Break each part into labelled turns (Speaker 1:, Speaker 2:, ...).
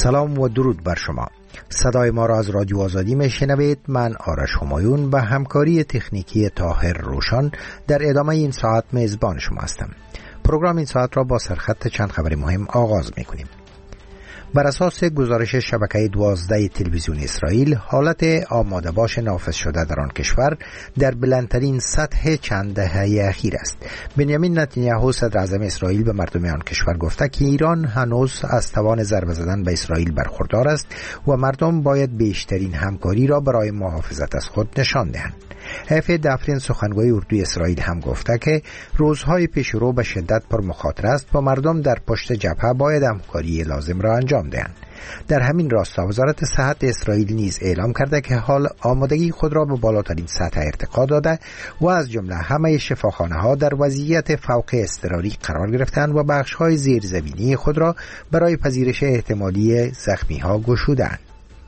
Speaker 1: سلام و درود بر شما. صدای ما را از رادیو آزادی میشنوید. من آرش همایون و همکاری تکنیکی طاهر روشان در ادامه این ساعت میزبان شما هستم. پروگرام این ساعت را با سرخط چند خبر مهم آغاز میکنیم. بر اساس گزارش شبکه 12 تلویزیون اسرائیل، حالت آماده باش نافذ شده در آن کشور در بلندترین سطح چند دهه اخیر است. بنیامین نتانیاهو صدر اعظم اسرائیل به مردم آن کشور گفته که ایران هنوز از توان ضربه زدن به اسرائیل برخوردار است و مردم باید بیشترین همکاری را برای محافظت از خود نشان دهند. حیف دفرین سخنگوی اردوی اسرائیل هم گفته که روزهای پیش رو به شدت پر مخاطره است و مردم در پشت جبهه باید همکاری لازم را انجام دهند. در همین راستا وزارت صحت اسرائیل نیز اعلام کرده که حال آمادگی خود را به بالاترین سطح ارتقا داده و از جمله همه شفاخانه‌ها در وضعیت فوق اضطراری قرار گرفتند و بخش‌های زیرزمینی خود را برای پذیرش احتمالی زخمی‌ها گشودند.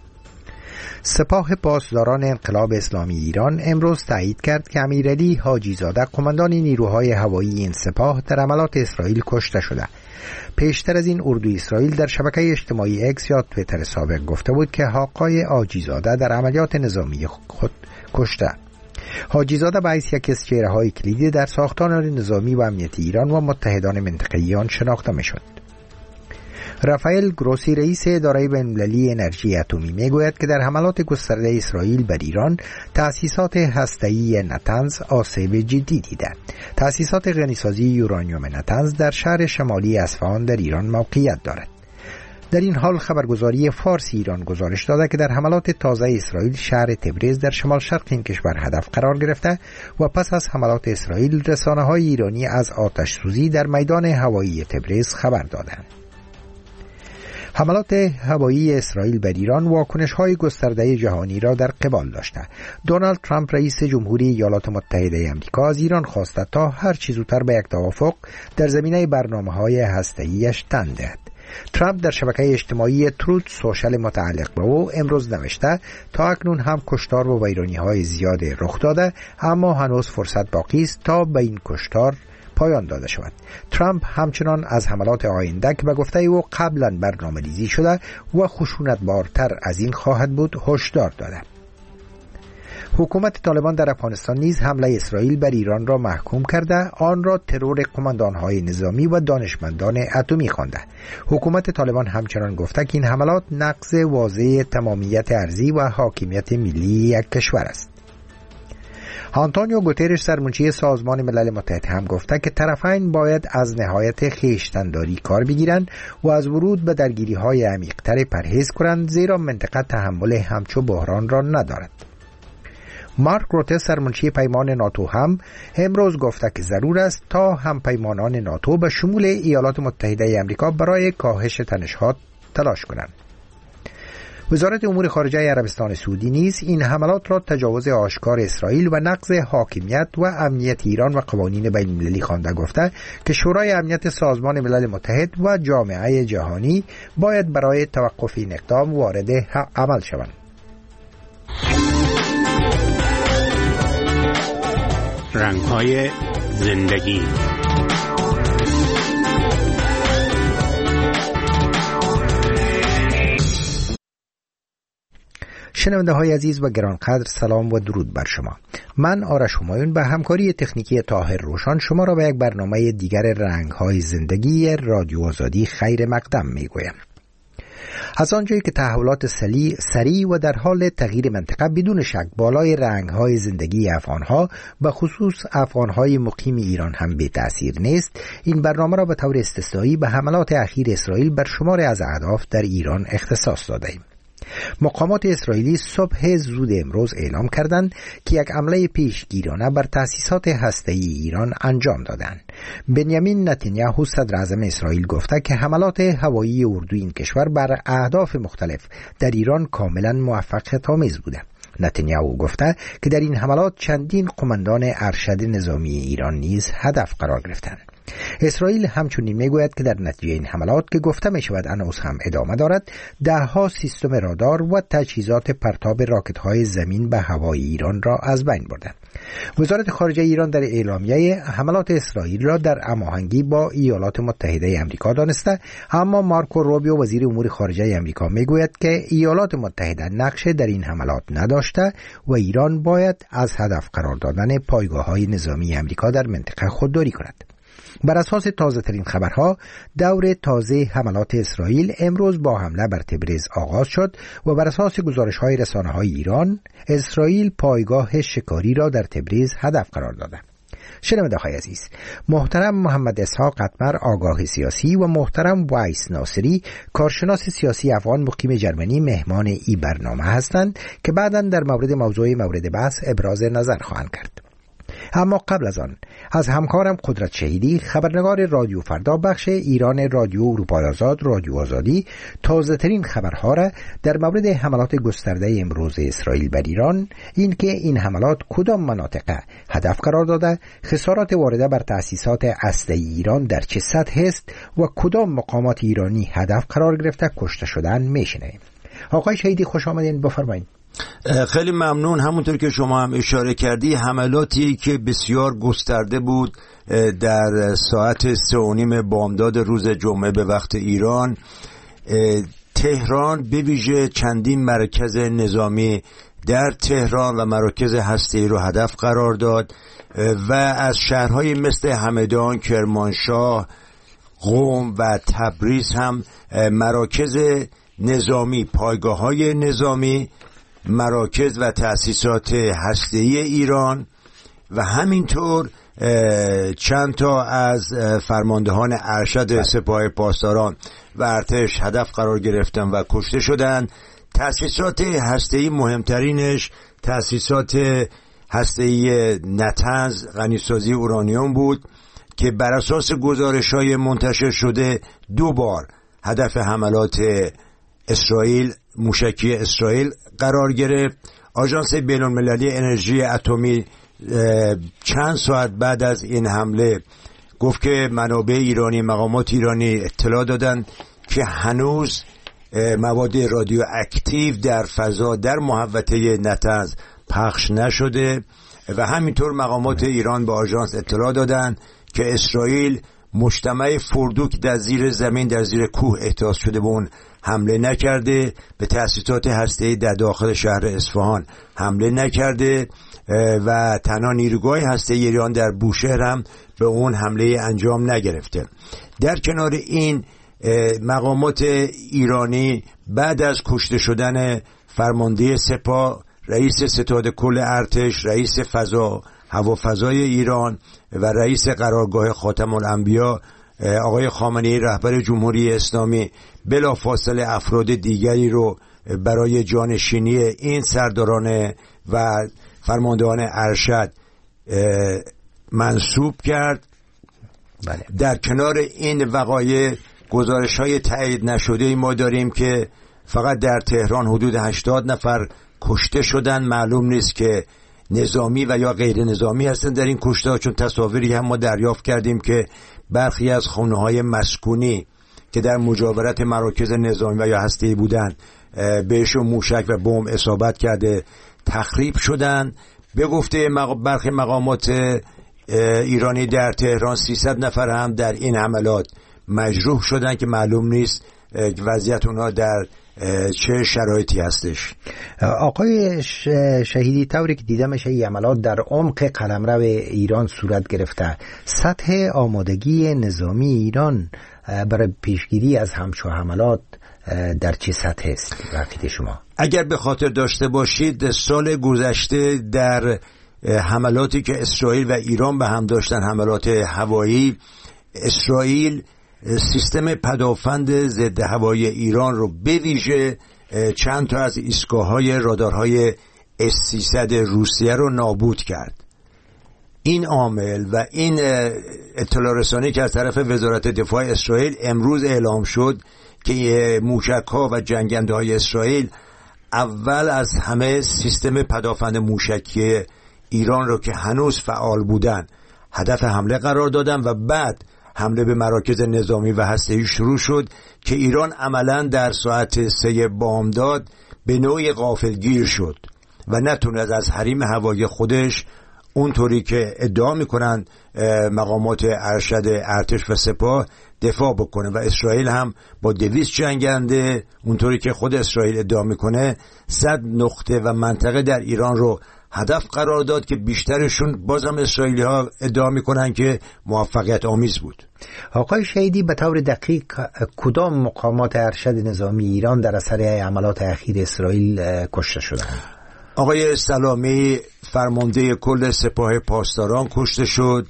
Speaker 1: سپاه پاسداران انقلاب اسلامی ایران امروز تایید کرد که امیرعلی حاجی زاده قماندان نیروهای هوایی این سپاه در حملات اسرائیل کشته شده. پیشتر از این اردوی اسرائیل در شبکه اجتماعی اکس یا توییتر سابق گفته بود که حاقای حاجی زاده در عملیات نظامی خود کشته. حاجی زاده به حیث یکی از چهره‌های کلیدی در ساختار نظامی و امنیتی ایران و متحدان منطقه‌ای آن شناخته می‌شد. رافائل گروسی رئیس اداره بین‌المللی انرژی اتمی میگوید که در حملات گسترده اسرائیل بر ایران تأسیسات هسته‌ای نتنز آسیب جدی دیده. تأسیسات غنیسازی یورانیوم نتنز در شهر شمالی اصفهان در ایران موقعیت دارد. در این حال خبرگزاری فارس ایران گزارش داده که در حملات تازه اسرائیل شهر تبریز در شمال شرق این کشور هدف قرار گرفته و پس از حملات اسرائیل رسانه‌های ایرانی از آتش سوزی در میدان هوایی تبریز خبر دادند. حملات هوایی اسرائیل بر ایران واکنش‌های گسترده جهانی را در قبال داشته. دونالد ترامپ رئیس جمهوری ایالات متحده آمریکا از ایران خواسته تا هر چه زودتر به یک توافق در زمینه برنامه‌های هسته‌ای‌اش تن دهد. ترامپ در شبکه اجتماعی تروت سوشال متعلق به او امروز نوشته تا اکنون هم کشتار و ویرانی‌های زیاد رخ داده، اما هنوز فرصت باقی است تا به این کشتار پایان داده شود. ترامپ همچنان از حملات آینده که به گفته او قبلا برنامه‌ریزی شده و خشونت‌بارتر از این خواهد بود هشدار داده. حکومت طالبان در افغانستان نیز حمله اسرائیل بر ایران را محکوم کرده، آن را ترور قماندان‌های نظامی و دانشمندان اتمی خوانده. حکومت طالبان همچنان گفته که این حملات نقض واضح تمامیت ارضی و حاکمیت ملی یک کشور است. آنتونیو گوترش سرمنشی سازمان ملل متحد هم گفته که طرفین باید از نهایت خویشتن‌داری کار بگیرند و از ورود به درگیری‌های عمیق‌تر پرهیز کنند، زیرا منطقه تحمل همچو بحران را ندارد. مارک روته سرمنشی پیمان ناتو هم امروز گفته که ضرور است تا هم پیمانان ناتو به شمول ایالات متحده آمریکا برای کاهش تنش‌ها تلاش کنند. وزارت امور خارجه عربستان سعودی نیز این حملات را تجاوز آشکار اسرائیل و نقض حاکمیت و امنیت ایران و قوانین بین‌المللی خوانده گفته که شورای امنیت سازمان ملل متحد و جامعه جهانی باید برای توقف این اقدام وارد عمل شوند.
Speaker 2: رنگ‌های زندگی.
Speaker 1: شنونده های عزیز و گرانقدر، سلام و درود بر شما. من آرش همایون به همکاری تکنیکی طاهر روشان شما را به یک برنامه دیگر رنگ های زندگی رادیو آزادی خیر مقدم می گویم. از آنجایی که تحولات سریع و در حال تغییر منطقه بدون شک بالای رنگ های زندگی افغانها و خصوص افغانهای مقیم ایران هم بی تأثیر نیست، این برنامه را به طور استثنایی به حملات اخیر اسرائیل بر شمار از اهداف در ایران اختصاص داده ایم. مقامات اسرائیلی صبح زود امروز اعلام کردند که یک حمله پیشگیرانه بر تأسیسات هسته‌ای ایران انجام دادند. بنیامین نتانیاهو صدر اعظم اسرائیل گفته که حملات هوایی اردوی این کشور بر اهداف مختلف در ایران کاملا موفقیت‌آمیز بوده. نتانیاهو گفته که در این حملات چندین قماندان ارشد نظامی ایران نیز هدف قرار گرفتند. اسرائیل همچنین میگوید که در نتیجه این حملات که گفته می شود هنوز هم ادامه دارد، دهها سیستم رادار و تجهیزات پرتاب راکت‌های زمین به هوای ایران را از بین بردند. وزارت خارجه ایران در اعلامیه حملات اسرائیل را در هماهنگی با ایالات متحده آمریکا دانسته، اما مارکو روبیو وزیر امور خارجه آمریکا میگوید که ایالات متحده نقش در این حملات نداشته و ایران باید از هدف قرار دادن پایگاه‌های نظامی آمریکا در منطقه خودداری کند. بر اساس تازه ترین خبرها، دور تازه حملات اسرائیل امروز با حمله بر تبریز آغاز شد و بر اساس گزارش‌های رسانه‌های ایران، اسرائیل پایگاه شکاری را در تبریز هدف قرار داده. شنونده‌های عزیز، محترم محمد اسحاق قطمر، آگاه سیاسی، و محترم وایس ناصری، کارشناس سیاسی افغان مقیم جرمنی، مهمان این برنامه هستند که بعداً در مورد بحث ابراز نظر خواهند کرد. اما قبل از آن از همکارم قدرت شهیدی، خبرنگار رادیو فردا بخش ایران رادیو اروپای آزاد رادیو آزادی، تازه ترین خبرها را در مورد حملات گسترده امروز اسرائیل بر ایران، این که این حملات کدام مناطق هدف قرار داده، خسارات وارده بر تأسیسات اسلحه‌ای ایران در چه سطح است و کدام مقامات ایرانی هدف قرار گرفته کشته شدن میشنویم. آقای شهیدی خوش آمدین، بفرمایید.
Speaker 3: خیلی ممنون. همونطور که شما هم اشاره کردی، حملاتی که بسیار گسترده بود در ساعت 3:30 بامداد روز جمعه به وقت ایران، تهران به ویژه چندین مرکز نظامی در تهران و مراکز هسته‌ای رو هدف قرار داد و از شهرهای مثل همدان، کرمانشاه، قم و تبریز هم مراکز نظامی، پایگاه‌های نظامی، مراکز و تأسیسات هسته‌ای ایران و همینطور چند تا از فرماندهان ارشد سپاه پاسداران و ارتش هدف قرار گرفتن و کشته شدن. تأسیسات هسته‌ای مهمترینش تأسیسات هسته‌ای نطنز غنیسازی اورانیوم بود که بر اساس گزارش‌های منتشر شده 2 بار هدف حملات اسرائیل، موشکی اسرائیل قرار گرفت. آژانس بین‌المللی انرژی اتمی چند ساعت بعد از این حمله گفت که منابع ایرانی، مقامات ایرانی اطلاع دادن که هنوز مواد رادیواکتیو در فضا در محوطه نطنز پخش نشده و همینطور مقامات ایران به آژانس اطلاع دادن که اسرائیل مجتمع فردوک در زیر زمین، در زیر کوه احداث شده به اون حمله نکرده، به تأسیسات هسته‌ای در داخل شهر اصفهان حمله نکرده و تنها نیروگاه هسته‌ای ایران در بوشهر هم به اون حمله انجام نگرفته. در کنار این مقامات ایرانی بعد از کشته شدن فرمانده سپاه، رئیس ستاد کل ارتش، رئیس هوافضای ایران و رئیس قرارگاه خاتم الانبیا آقای خامنه‌ای رهبر جمهوری اسلامی، بلافاصله افراد دیگری رو برای جانشینی این سرداران و فرماندهان ارشد منصوب کرد.
Speaker 1: بله.
Speaker 3: در کنار این وقایع گزارش‌های تایید نشده ما داریم که فقط در تهران حدود 80 نفر کشته شدن. معلوم نیست که نظامی و یا غیر نظامی هستن در این کشته ها، چون تصاویری هم ما دریافت کردیم که برخی از خونه‌های مسکونی که در مجاورت مراکز نظامی و یا هسته‌ای بودن بهشون موشک و بمب اصابت کرده، تخریب شدن. به گفته برخی مقامات ایرانی در تهران 300 نفر هم در این حملات مجروح شدن که معلوم نیست وضعیت اونها در چه شرایطی هستش.
Speaker 1: آقای شهیدی، طوری که دیده میشه این عملات در عمق قلمرو ایران صورت گرفته. سطح آمادگی نظامی ایران برای پیشگیری از همچو حملات در چه سطح است وقتی شما؟
Speaker 3: اگر به خاطر داشته باشید سال گذشته در حملاتی که اسرائیل و ایران به هم داشتن، حملات هوایی، اسرائیل سیستم پدافند ضد هوایی ایران رو به ویژه چند تا از ایستگاه‌های رادارهای S-300 روسیه رو نابود کرد. این عامل و این اطلاع رسانی که از طرف وزارت دفاع اسرائیل امروز اعلام شد که موشک‌ها و جنگنده‌های اسرائیل اول از همه سیستم پدافند موشکی ایران رو که هنوز فعال بودن هدف حمله قرار دادن و بعد حمله به مراکز نظامی و هسته‌ای شروع شد که ایران عملاً در ساعت 3 بامداد به نوعی غافلگیر شد و نتونست از حریم هوایی خودش اونطوری که ادعا میکنن مقامات ارشد ارتش و سپاه دفاع بکنه و اسرائیل هم با 200 جنگنده اونطوری که خود اسرائیل ادعا میکنه 100 نقطه و منطقه در ایران رو هدف قرار داد که بیشترشون بازم اسرائیلی ها ادعا میکنن که موفقیت آمیز بود.
Speaker 1: آقای شهیدی به طور دقیق کدام مقامات ارشد نظامی ایران در اثر حملات اخیر اسرائیل کشته شدند؟
Speaker 3: آقای سلامی فرمانده کل سپاه پاسداران کشته شد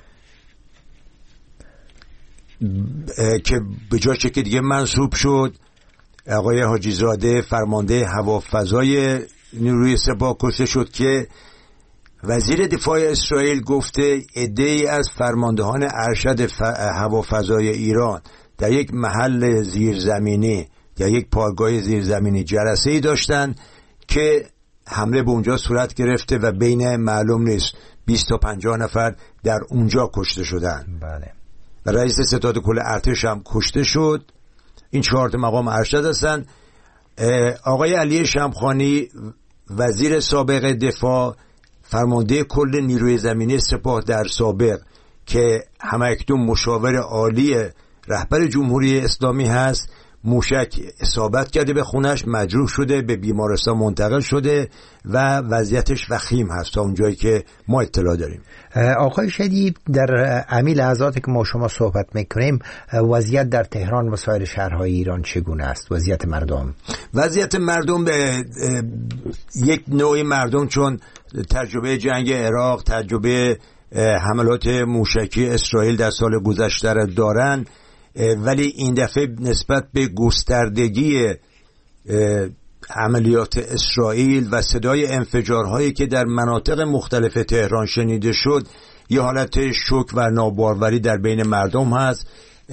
Speaker 3: که به جاش که دیگه منصوب شد. آقای حاجی زاده فرمانده هوافضای نیروی سپاه کشته شد که وزیر دفاع اسرائیل گفته عده‌ای از فرماندهان ارشد هوافضای ایران در یک محل زیرزمینی یا یک پایگاه زیرزمینی جلسه‌ای داشتن که حمله به اونجا صورت گرفته و بین معلوم نیست 20 تا 50 نفر در اونجا کشته شدن.
Speaker 1: بله.
Speaker 3: و رئیس ستاد کل ارتش هم کشته شد. این 4 مقام ارشد هستن. آقای علی شمخانی وزیر سابق دفاع فرمانده کل نیروی زمینی سپاه در سابق که همکنون مشاور عالی رهبر جمهوری اسلامی هست موشک اصابت کرده به خونش، مجروح شده، به بیمارستان منتقل شده و وضعیتش وخیم هست تا اونجایی که ما اطلاع داریم.
Speaker 1: آقای شهیدی در امی لحظاتی که ما شما صحبت میکنیم وضعیت در تهران و سایر شهرهای ایران چگونه است؟ وضعیت مردم به
Speaker 3: یک نوعی مردم چون تجربه جنگ عراق، تجربه حملات موشکی اسرائیل در سال گذشته را دارن، ولی این دفعه نسبت به گستردگی عملیات اسرائیل و صدای انفجارهایی که در مناطق مختلف تهران شنیده شد یه حالت شوک و ناباروری در بین مردم هست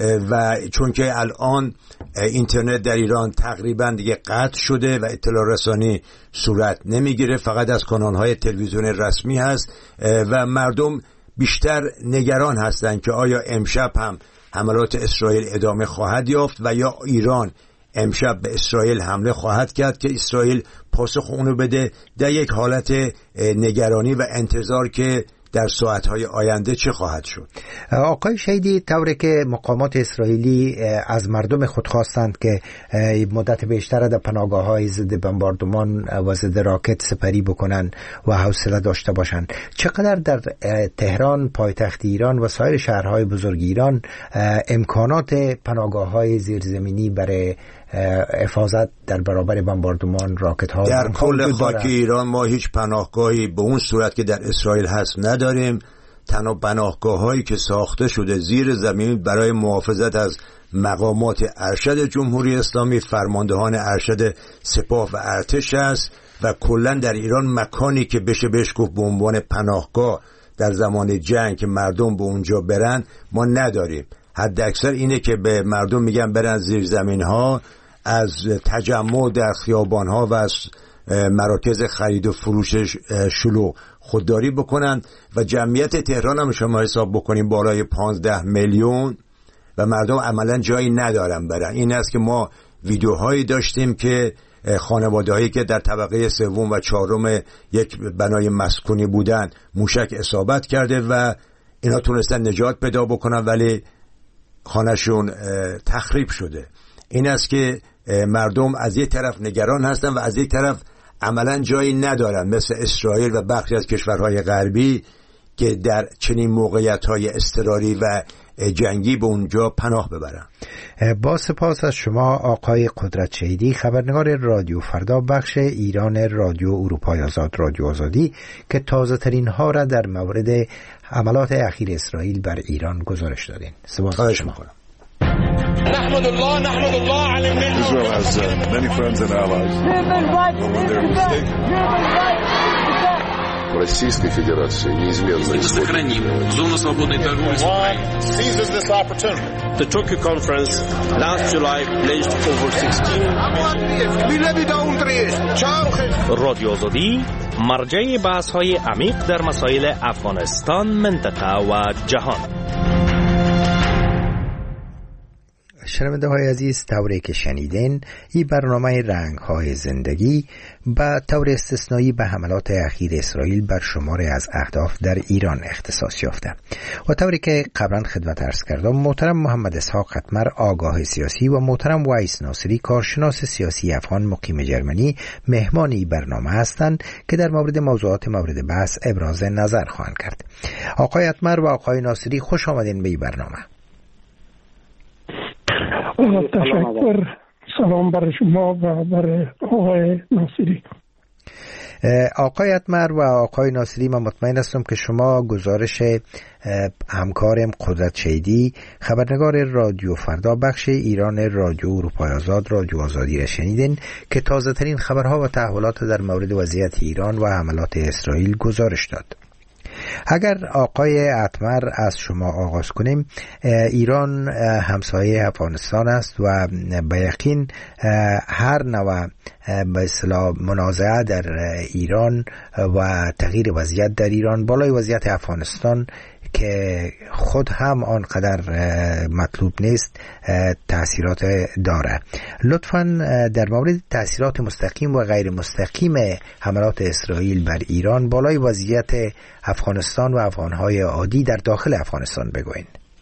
Speaker 3: و چون که الان اینترنت در ایران تقریبا دیگه قطع شده و اطلاع رسانی صورت نمیگیره، فقط از کانالهای تلویزیون رسمی هست و مردم بیشتر نگران هستند که آیا امشب هم حملات اسرائیل ادامه خواهد یافت و یا ایران امشب به اسرائیل حمله خواهد کرد که اسرائیل پاسخ اونو بده. در یک حالت نگرانی و انتظار که در ساعتهای آینده چه خواهد شد.
Speaker 1: آقای شهیدی، طوری که مقامات اسرائیلی از مردم خود خواستند که مدت بیشتر در پناهگاه‌های ضد بمباردمان و ضد راکت سپری بکنن و حوصله داشته باشند، چقدر در تهران پایتخت ایران و سایر شهرهای بزرگ ایران امکانات پناهگاه‌های زیرزمینی برای حفاظت در برابر بمباردمان راکت ها
Speaker 3: در کل خاک ایران ما هیچ پناهگاهی به اون صورت که در اسرائیل هست نداریم. تنها پناهگاه‌هایی که ساخته شده زیر زمین برای محافظت از مقامات ارشد جمهوری اسلامی، فرماندهان ارشد سپاه و ارتش است و کلا در ایران مکانی که بشه بهش گفت به عنوان پناهگاه در زمان جنگ که مردم به اونجا برن ما نداریم. حد اکثر اینه که به مردم میگن برن زیر زمین ها، از تجمع در خیابان ها و از مراکز خرید و فروش شلوغ خودداری بکنن و جمعیت تهران هم شما حساب بکنیم بالای 15 میلیون و مردم عملا جایی ندارن برن. این است که ما ویدیوهایی داشتیم که خانواده‌هایی که در طبقه سوم و چهارم یک بنای مسکونی بودن موشک اصابت کرده و اینا تونستن نجات پیدا بکنن ولی خانه‌شون تخریب شده. این است که مردم از یک طرف نگران هستن و از یک طرف عملا جایی ندارن مثل اسرائیل و بخشی از کشورهای غربی که در چنین موقعیت‌های اضطراری و جنگی به اونجا پناه ببرن.
Speaker 1: با سپاس از شما آقای قدرت شهیدی، خبرنگار رادیو فردا بخش ایران رادیو اروپای آزاد رادیو آزادی که تازه ترین ها را در مورد حملات اخیر اسرائیل بر ایران گزارش دادین. سپاس از شما.
Speaker 4: نحمد الله على النعمة. Israel has many friends and allies.
Speaker 5: в Российской Федерации неизменно
Speaker 6: сохраним зону свободной торговли.
Speaker 7: The Tokyo Conference last July pledged over 16
Speaker 8: رادیو آزادی مرجع بحث‌های عمیق در مسائل افغانستان، منطقه و جهان.
Speaker 1: شنونده های عزیز، طوری که شنیدین این برنامه رنگ های زندگی به طور استثنایی به حملات اخیر اسرائیل بر شماری از اهداف در ایران اختصاص یافته و طوری که قبلا خدمت عرض کردم، محترم محمد اسحاق قطمر آگاه سیاسی و محترم ویس ناصری کارشناس سیاسی افغان مقیم جرمنی مهمان این برنامه هستند که در مورد موضوعات مورد بحث ابراز نظر خواهند کرد. آقای قطمر و آقای ناصری خوش آمدین به این برنامه.
Speaker 9: تشکر. سلام برای شما و برای آقای ناصری.
Speaker 1: آقای قطمر و آقای ناصری، من مطمئن هستم که شما گزارش همکارم قدرت شیدی خبرنگار رادیو فردا بخش ایران رادیو اروپای آزاد رادیو آزادی را شنیدین که تازه ترین خبرها و تحولات در مورد وضعیت ایران و حملات اسرائیل گزارش داد. اگر آقای قطمر از شما آغاز کنیم، ایران همسایه افغانستان است و به یقین هر نوع به اصطلاح منازعه در ایران و تغییر وضعیت در ایران بالای وضعیت افغانستان که خود هم آنقدر مطلوب نیست تأثیرات داره. لطفاً در مورد تأثیرات مستقیم و غیر مستقیم حملات اسرائیل بر ایران بالای وضعیت افغانستان و افغانهای عادی در داخل افغانستان بگوین.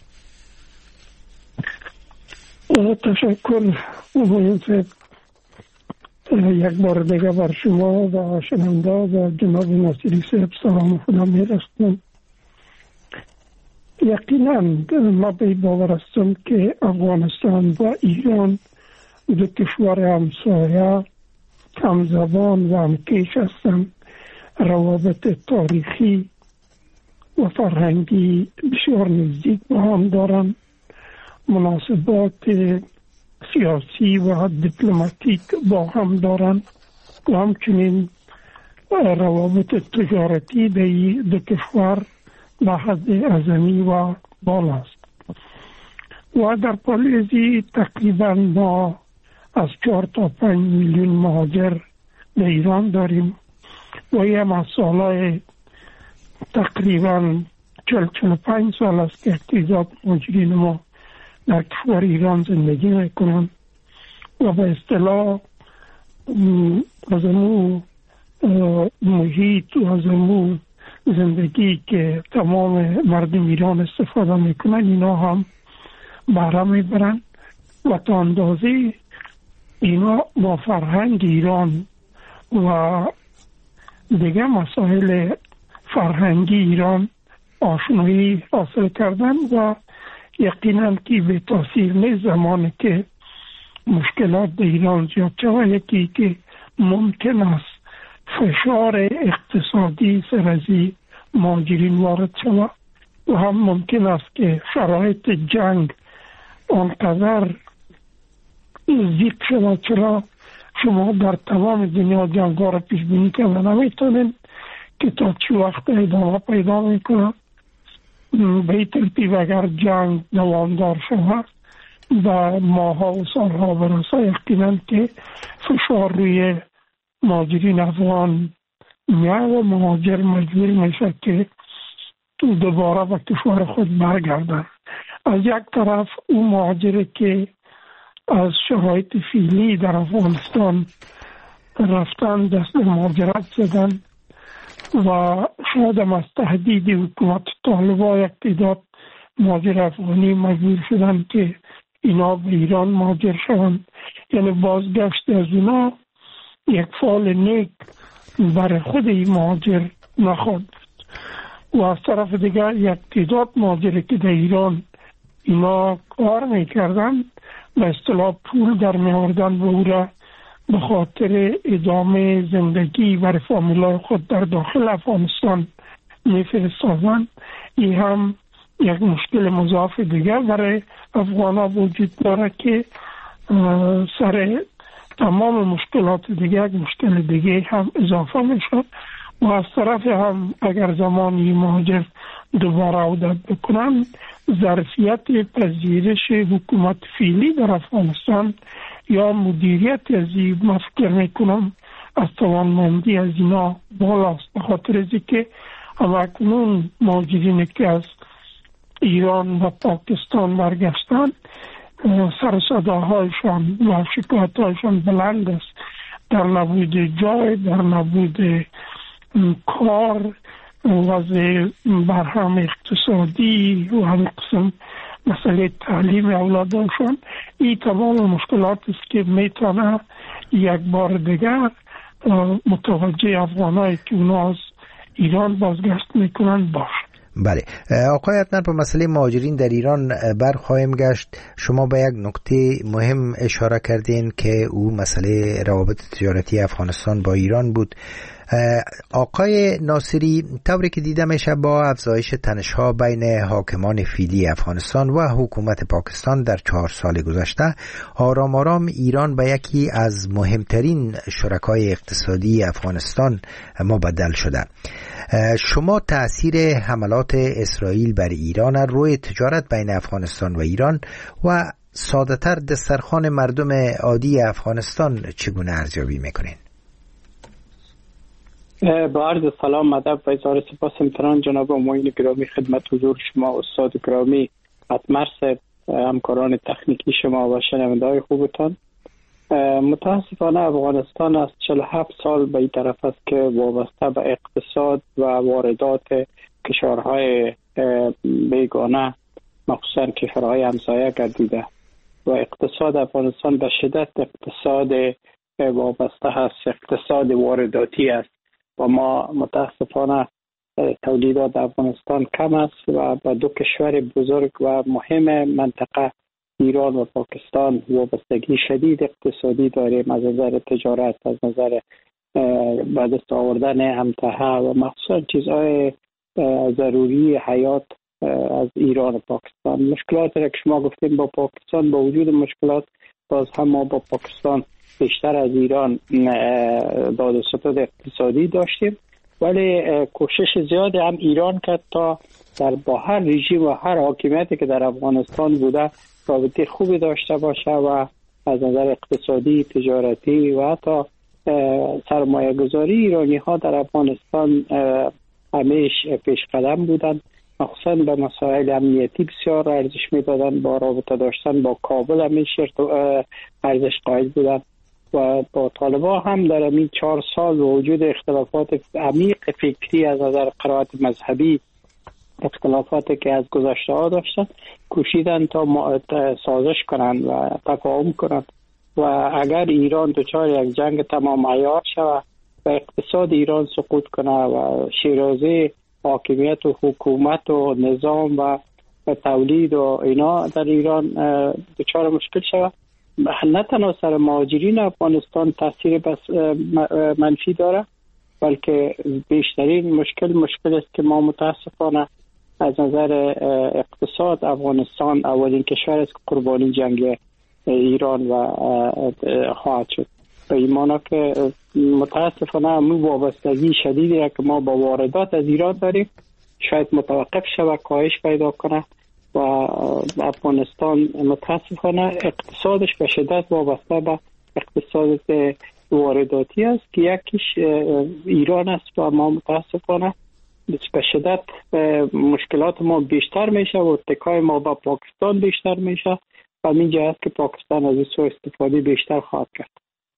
Speaker 9: تشکر. یک بار دیگه بر شما و شنونده و جناب ناصری صاحب سلام خدا می‌رسونم. یقینا ما به باور هستم که افغانستان و ایران دو کشور همسایه، همزبان و همکش هستند. روابط تاریخی و فرهنگی بسیار نزدیک با هم دارند. مناسبات سیاسی و دیپلماتیک با هم دارند و همچنین روابط تجارتی به دو کشور به حد اعظمی و بالا است و در پالیزی تقریبا ما از 4 تا 5 میلیون مهاجر در ایران داریم و یه مسئله تقریبا 40-45 سال است که تعداد مهاجرین ما در کشور ایران زندگی میکنند و به اصطلاح از امو محیط و از امو زندگی که تمام مردم ایران استفاده میکنن اینا هم بهره میبرن و تا اندازه اینا با فرهنگ ایران و دیگه مسائل فرهنگی ایران آشنایی حاصل کردن و یقینا که به تاثیر نیست زمانی که مشکلات در ایران زیاد شود. یکی که ممکن است فشار اقتصادی سر از مهاجرین وارد شود و هم ممکن است که شرایط جنگ آنقدر زیاد شود. چرا شما در تمام دنیا جنگ ها را پیش بینی کردن نمیتونین که تا چه وقت ادامه پیدا میکنه. به این ترتیب اگر جنگ دوامدار شود و ماها و سالها برسه، یقینا که فشار روی مهاجرین افغان و مهاجر مجبور میشه که دوباره به کشور خود برگردن. از یک طرف اون مهاجری که از شرایط فعلی در افغانستان رفتن دست مهاجرت زدن و شاید هم از تهدید حکومت طالبان یک تعداد مهاجر افغانی مجبور شدن که اینا به ایران مهاجر شوند. یعنی بازگشت از اونا یک فال نیک برای خود این مهاجر نخواهد. و از طرف دیگر یک تعداد مهاجری که در ایران اینا کار میکردن به اصطلاح پول در میاوردن و او را به خاطر ادامه زندگی برای فامیلای خود در داخل افغانستان میفرستادن. این هم یک مشکل مضاعف دیگر برای افغان‌ها وجود داره که سر تمام مشکلات دیگر مشکل دیگه هم اضافه میشد و از طرف هم اگر زمانی مهاجر دوباره عودت بکنن، ظرفیت پذیرش حکومت فعلی در افغانستان یا مدیریت از این، من فکر میکنم از توانمندی از اینا بالاست، به خاطر از که همکنون مهاجرینی که از ایران و پاکستان برگشتن سر صداهایشان و شکایتهایشان بلند است در نبود جای، در نبود کار، وضع برهم اقتصادی و همین قسم مسئله تعلیم اولادشان. این تمام مشکلات است که میتونه یک بار دیگر متوجه افغانایی که اونا از ایران بازگشت میکنن باشه.
Speaker 1: بله آقای عدنان، به مسئله مهاجرین در ایران برخواهیم گشت. شما به یک نکته مهم اشاره کردین که او مسئله روابط تجارتی افغانستان با ایران بود. آقای ناصری، طوری که دیده میشه با افزایش تنش‌ها بین حاکمان فعلی افغانستان و حکومت پاکستان در 4 سال گذشته، آرام آرام ایران به یکی از مهمترین شرکای اقتصادی افغانستان مبدل شده. شما تأثیر حملات اسرائیل بر ایران روی تجارت بین افغانستان و ایران و ساده‌تر دسترخوان مردم عادی افغانستان چگونه ارزیابی میکنین؟
Speaker 10: با عرض سلام، ادب و اظهار سپاس امتنان جناب معین گرامی خدمت حضور شما استاد گرامی، اتمر، همکاران تکنیکی شما و شنونده‌های خوبتان. متاسفانه افغانستان از 47 سال به این طرف است که وابسته به اقتصاد و واردات کشورهای بیگانه، مخصوصا کشورهای همسایه گردیده و اقتصاد افغانستان به شدت اقتصاد وابسته است، اقتصاد وارداتی است و ما متاسفانه تولیدات افغانستان کم است و با 2 کشور بزرگ و مهم منطقه ایران و پاکستان وابستگی شدید اقتصادی داریم، از نظر تجارت، از نظر به دست آوردن امتحه و مخصوصا چیزهای ضروری حیات از ایران و پاکستان. مشکلات را که شما گفتیم با پاکستان، با وجود مشکلات باز هم ما با پاکستان بیشتر از ایران داد و ستد اقتصادی داشتیم، ولی کوشش زیاد هم ایران کرد تا با هر رژیم و هر حاکمیتی که در افغانستان بوده رابطه خوبی داشته باشه و از نظر اقتصادی، تجارتی و حتی سرمایه گذاری ایرانی ها در افغانستان همیشه پیش قدم بودند، مخصوصا به مسائل امنیتی بسیار ارزش میدادن، با رابطه داشتن با کابل همیشه ارزش قائل بودن و با طالبان هم در این 4 سال وجود اختلافات عمیق فکری از نظر قرائت مذهبی، اختلافاتی که از گذشته ها داشتن، کوشیدن تا سازش کنند و تفاهم کنند و اگر ایران دچار یک جنگ تمام عیار شود و اقتصاد ایران سقوط کنه و شیرازه حاکمیت و حکومت و نظام و تولید و اینا در ایران دچار مشکل شود، نه تنها سر مهاجرین افغانستان تاثیر بس منفی داره، بلکه بیشترین مشکل است که ما متاسفانه از نظر اقتصاد افغانستان اولین کشور است که قربانی جنگ ایران و خواهد شد. به این معنی که متاسفانه همون وابستگی شدیدی را که ما با واردات از ایران داریم شاید متوقف شود، کاهش پیدا کنه و افغانستان متاسفانه اقتصادش به شدت وابسته به اقتصاد وارداتی است که یکیش ایران است و ما متاسفانه به شدت مشکلات ما بیشتر میشه و اتکای ما با پاکستان بیشتر میشه و این جهت است که پاکستان از این سوء استفاده بیشتر خواهد کرد.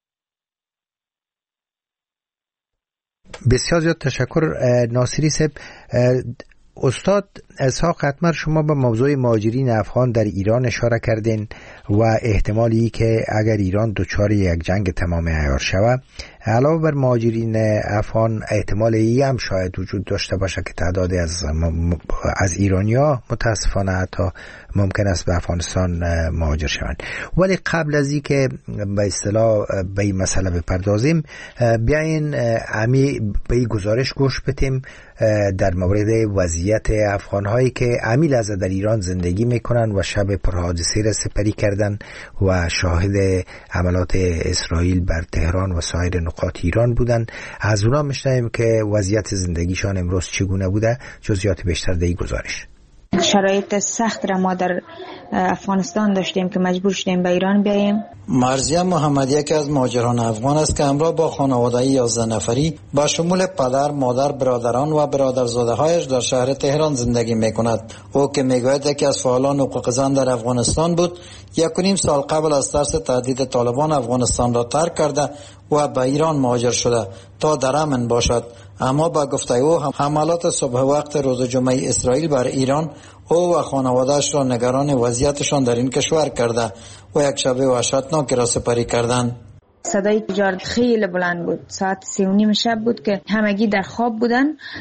Speaker 1: بسیار زیاد تشکر ناصری صاحب. استاد اسحاق اتمر، شما به موضوع مهاجرین افغان در ایران اشاره کردین و احتمالی که اگر ایران دچار یک جنگ تمام عیار شود، علاوه بر مهاجرین افغان احتمالی هم شاید وجود داشته باشه که تعدادی از ایرانی‌ها متاسفانه حتی ممکن است به افغانستان مهاجر شوند. ولی قبل از این که به اصطلاح به این مسئله بپردازیم، بیاین به این گزارش گوش بدیم در مورد وضعیت افغان افغان‌هایی که امیل از در ایران زندگی میکنن و شب پرحادثه را سپری کردن و شاهد عملات اسرائیل بر تهران و سایر نقاط ایران بودن. از اونا میشنویم که وضعیت زندگیشان امروز چگونه بوده. جزئیات بیشتر در این گزارش.
Speaker 11: شرایط سخت را ما در افغانستان داشتیم که مجبور شدیم به ایران بیاییم.
Speaker 12: مرزیه محمدی یکی از مهاجران افغان است که همراه با خانواده 11 نفری با شمول پدر، مادر، برادران و برادرزاده‌هایش در شهر تهران زندگی می‌کند. او که می‌گوید یکی از فعالان حقوق زن در افغانستان بود، 1.5 سال قبل از ترس تهدید طالبان افغانستان را ترک کرده و به ایران مهاجر شده تا در امن باشد. اما با گفته او حملات صبح وقت روز جمعه اسرائیل بر ایران او و خانواده‌اش را نگران وضعیتشان در این کشور کرده و یک شب وحشتناک را سپری کردند.
Speaker 11: صدای تجارت خیلی بلند بود. ساعت 3:30 شب بود که همگی در خواب بودن.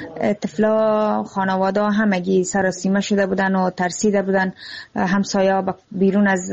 Speaker 11: طفلا خانواده همگی سراسیمه شده بودن و ترسیده بودن. همسایه‌ها بیرون از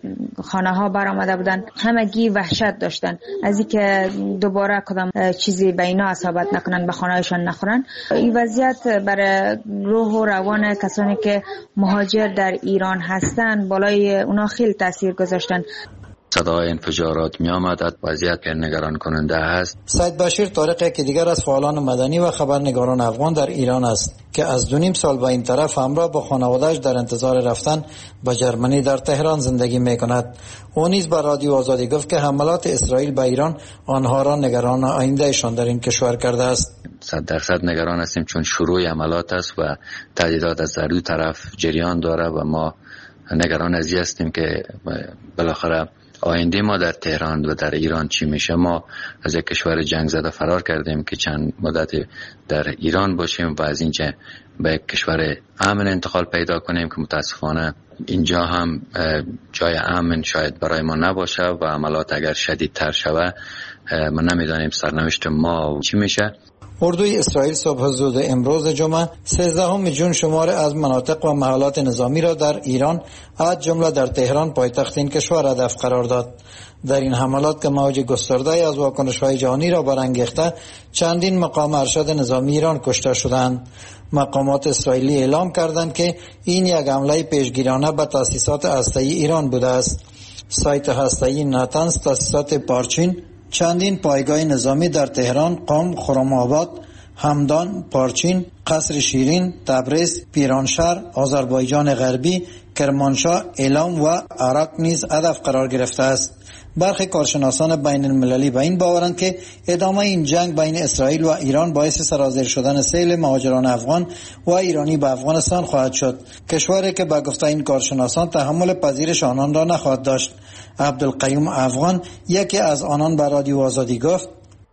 Speaker 11: خانه ها برآمده بودن. همگی وحشت داشتن از اینکه دوباره کدام چیزی به اینا اصابت نکنن، به خانه‌هاشون نخورن. این وضعیت برای روح و روان کسانی که مهاجر در ایران هستن بالای اونا خیلی تاثیر گذاشتن.
Speaker 13: صدای انفجارات می آمد، وضعیت نگران کننده است.
Speaker 12: سید بشیر طارق که دیگر از فعالان مدنی و خبرنگاران افغان در ایران است که از 2.5 سال به این طرف همراه با خانواده‌اش در انتظار رفتن به جرمنی در تهران زندگی می کند. او نیز به رادیو آزادی گفت که حملات اسرائیل به ایران آنها را نگران آیندهشان در این کشور کرده است.
Speaker 13: 100% نگران هستیم چون شروع حملات است و تهدیدات از هر دو طرف جریان داره و ما نگران از این هستیم که بالاخره آینده ما در تهران و در ایران چی میشه. ما از یک کشور جنگ زده فرار کردیم که چند مدت در ایران باشیم و از اینجا به یک کشور امن انتقال پیدا کنیم که متاسفانه اینجا هم جای امن شاید برای ما نباشه و عملات اگر شدیدتر شود ما نمیدانیم سرنوشت ما چی میشه.
Speaker 12: اردوی اسرائیل صبح زود امروز جمعه 13 جون شمار از مناطق و محلات نظامی را در ایران از جمله در تهران پایتخت این کشور هدف قرار داد. در این حملات که موج گسترده از واکنش‌های جهانی را برانگیخته چندین مقام ارشد نظامی ایران کشته شدند. مقامات اسرائیلی اعلام کردند که این یک حمله پیشگیرانه به تأسیسات هسته‌ای ایران بوده است. سایت هسته‌ای ناتنز، تأسیسات پارچین، چندین پایگاه نظامی در تهران، قم، خرم‌آباد، همدان، پارچین، قصر شیرین، تبریز، پیرانشهر، آذربایجان غربی، کرمانشاه، اعلام و عراق نیز هدف قرار گرفته است. برخی کارشناسان بین المللی به این باورند که ادامه این جنگ بین اسرائیل و ایران باعث سرازیر شدن سیل مهاجران افغان و ایرانی به افغانستان خواهد شد، کشوری که به گفته این کارشناسان تحمل پذیرش آنان را نخواهد داشت. عبدالقیوم افغان یکی از آنان به رادیو آزادی گفت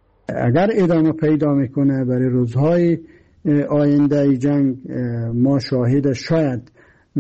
Speaker 14: اگر ادامه پیدا میکنه برای روزهای آینده جنگ ما شاهد شاید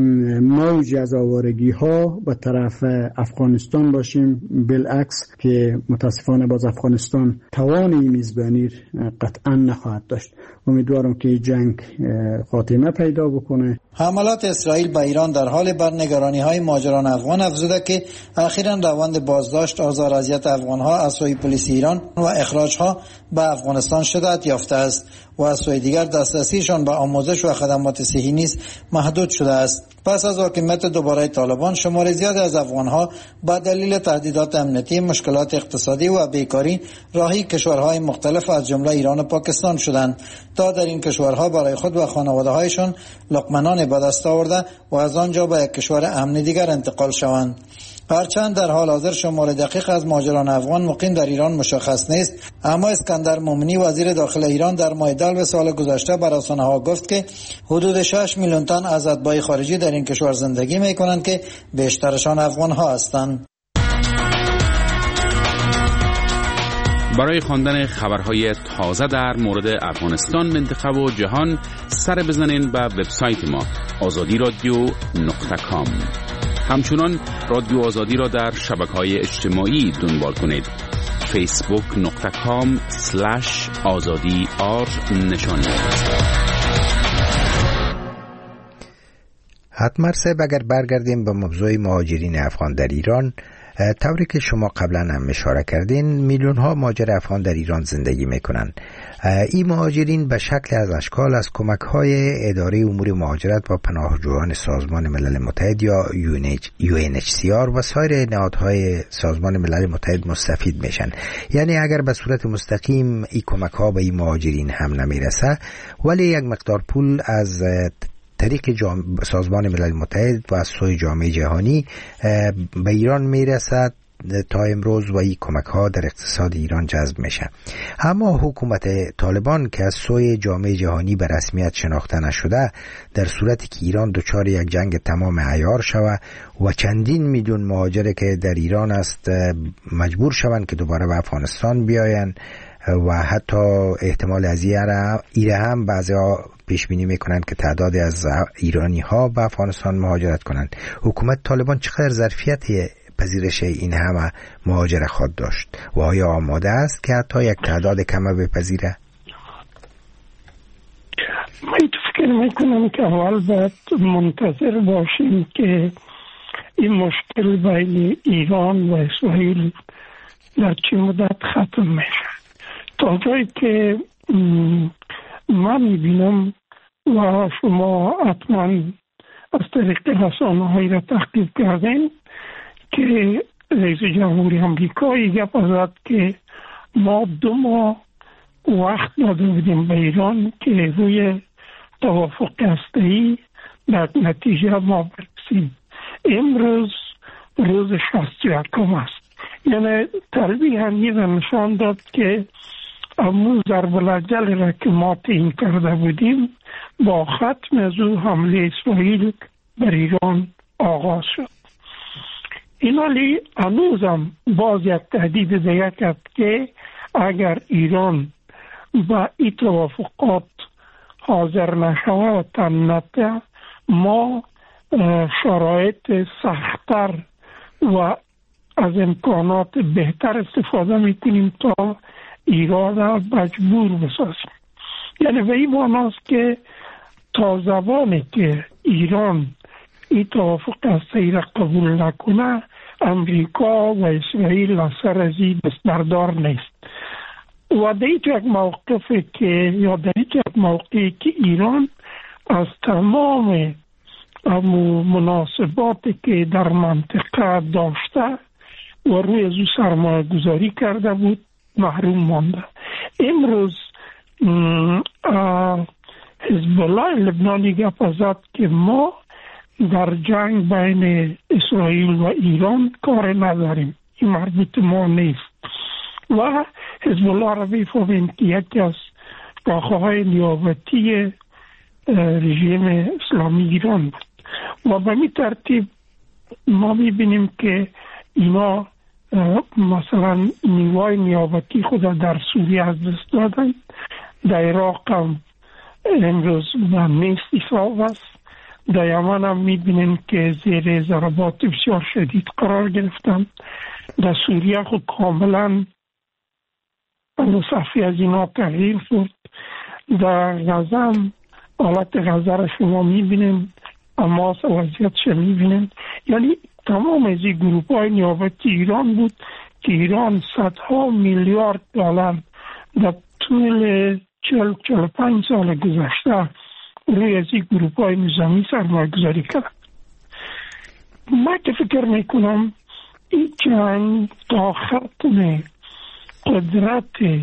Speaker 14: موج از آوارگی ها به طرف افغانستان باشیم، بالعکس که متاسفانه باز افغانستان توان میزبانی قطعا نخواهد داشت. امیدوارم که جنگ خاتمه پیدا بکنه.
Speaker 12: حملات اسرائیل به ایران در حال برنگرانی های مهاجران افغان افزوده که اخیراً روند بازداشت، آزار اذیت افغان ها از سوی پلیس ایران و اخراج ها به افغانستان شدت یافته است و از سوی دیگر دسترسیشان به آموزش و خدمات صحی نیز محدود شده است. پس از حاکمیت دوباره طالبان شمار زیادی از افغان‌ها با دلیل تهدیدات امنیتی، مشکلات اقتصادی و بیکاری راهی کشورهای مختلف از جمله ایران و پاکستان شدند تا در این کشورها برای خود و خانواده‌هایشان لقمه به دست آورده و از آنجا به یک کشور امن دیگر انتقال شوند. هرچند در حال حاضر شمار دقیق از مهاجران افغان مقیم در ایران مشخص نیست، اما اسکندر مومنی وزیر داخل ایران در ماه دلو سال گذشته بر رسانه‌ها گفت که حدود 6 میلیون تن از اتباع خارجی در این کشور زندگی می‌کنند که بیشترشان افغان‌ها هستند.
Speaker 2: برای خواندن خبرهای تازه در مورد افغانستان، منطقه و جهان سر بزنین به وبسایت ما azadi.radio.com. همچنان رادیو آزادی را در شبکه‌های اجتماعی دنبال کنید. facebook.com/azadi_r.
Speaker 1: حتما صاحب، اگر برگردیم به موضوع مهاجرین افغان در ایران، طوری که شما قبلا هم اشاره کردین میلیون ها مهاجر افغان در ایران زندگی میکنن. این مهاجرین به شکل از اشکال از کمک های اداره امور مهاجرت و پناهجویان سازمان ملل متحد یا UNHCR و سایر نهادهای سازمان ملل متحد مستفید میشن. یعنی اگر به صورت مستقیم این کمک ها به این مهاجرین هم نمیرسه، ولی یک مقدار پول از طریق سازمان ملل متحد و از سوی جامعه جهانی به ایران میرسد تا امروز و این کمک ها در اقتصاد ایران جذب میشه. اما حکومت طالبان که از سوی جامعه جهانی به رسمیت شناخته نشده، در صورتی که ایران دچار یک جنگ تمام عیار شود و چندین میلیون مهاجر که در ایران است مجبور شوند که دوباره به افغانستان بیاین و حتی احتمال از ایره هم بعضی ها پیش بینی میکنند که تعدادی از ایرانی ها به افغانستان مهاجرت کنند. حکومت طالبان چقدر ظرفیت پذیرش این همه مهاجر خود داشت و آیا آماده است که حتی یک تعداد کمه بپذیره؟
Speaker 9: من فکر میکنم که اول باید منتظر باشیم که این مشکل بین ایران و اسرائیل در چه مدت ختم میشه. تا جایی که من میبینم و شما حتما از طریق رسانه‌هایی را تحقیق کردین که رئیس جمهوری آمریکا گپ زد که ما 2 ماه وقت داده بودیم به ایران که روی توافق هسته‌ای در نتیجه ما برسیم. امروز روز 61 است. یعنی تلبیه همی نشان داد که امو ضرب الاجل را که ما تعیین کرده بودیم با ختم از او حمله اسرائیل بر ایران آغاز شد. این حالی هنوزم باز یک تهدید دیگه کرد که اگر ایران با این توافقات حاضر نشوه و تن نده، ما شرایط سخت‌تر و از امکانات بهتر استفاده میکنیم تا ایران را مجبور بسازیم. یعنی به این معناست که تا زمانی که ایران این توافق هسته‌ای را قبول نکنه، امریکا و اسرائیل از سر از این دستبردار نیست. و در یک موقفی که یا در یک موقعی که ایران از تمام مناسباتی که در منطقه داشته و روی از او سرمایه گذاری کرده بود محروم مانده. امروز حزب الله لبنانی گپ زد که ما در جنگ بین اسرائیل و ایران کار نداریم، این مربوط ما نیست. و حزب الله را بیفهمیم که یکی از شاخه‌های نیابتی رژیم اسلامی ایران بود. و به این ترتیب ما میبینیم که اینا مثلا نیروهای نیابتی خود در سوریه از دست دادن، در عراق هم امروز نیست حساب است، در یمن هم میبینیم که زیر ضربات بسیار شدید قرار گرفتن، در سوریه خود کاملا صفحه از اینا تغییر شد، در غزه هم حالت غزه را شما میبینیم، اما وضعیتش میبینیم. یعنی تمام از این گروپ های نیابتی ایران بود که ایران صدها میلیارد دلار در طول 40-45 سال گذشته روی از این گروپ های نظامی سرمایه گذاری کرد. من که فکر میکنم این جنگ تا ختم قدرت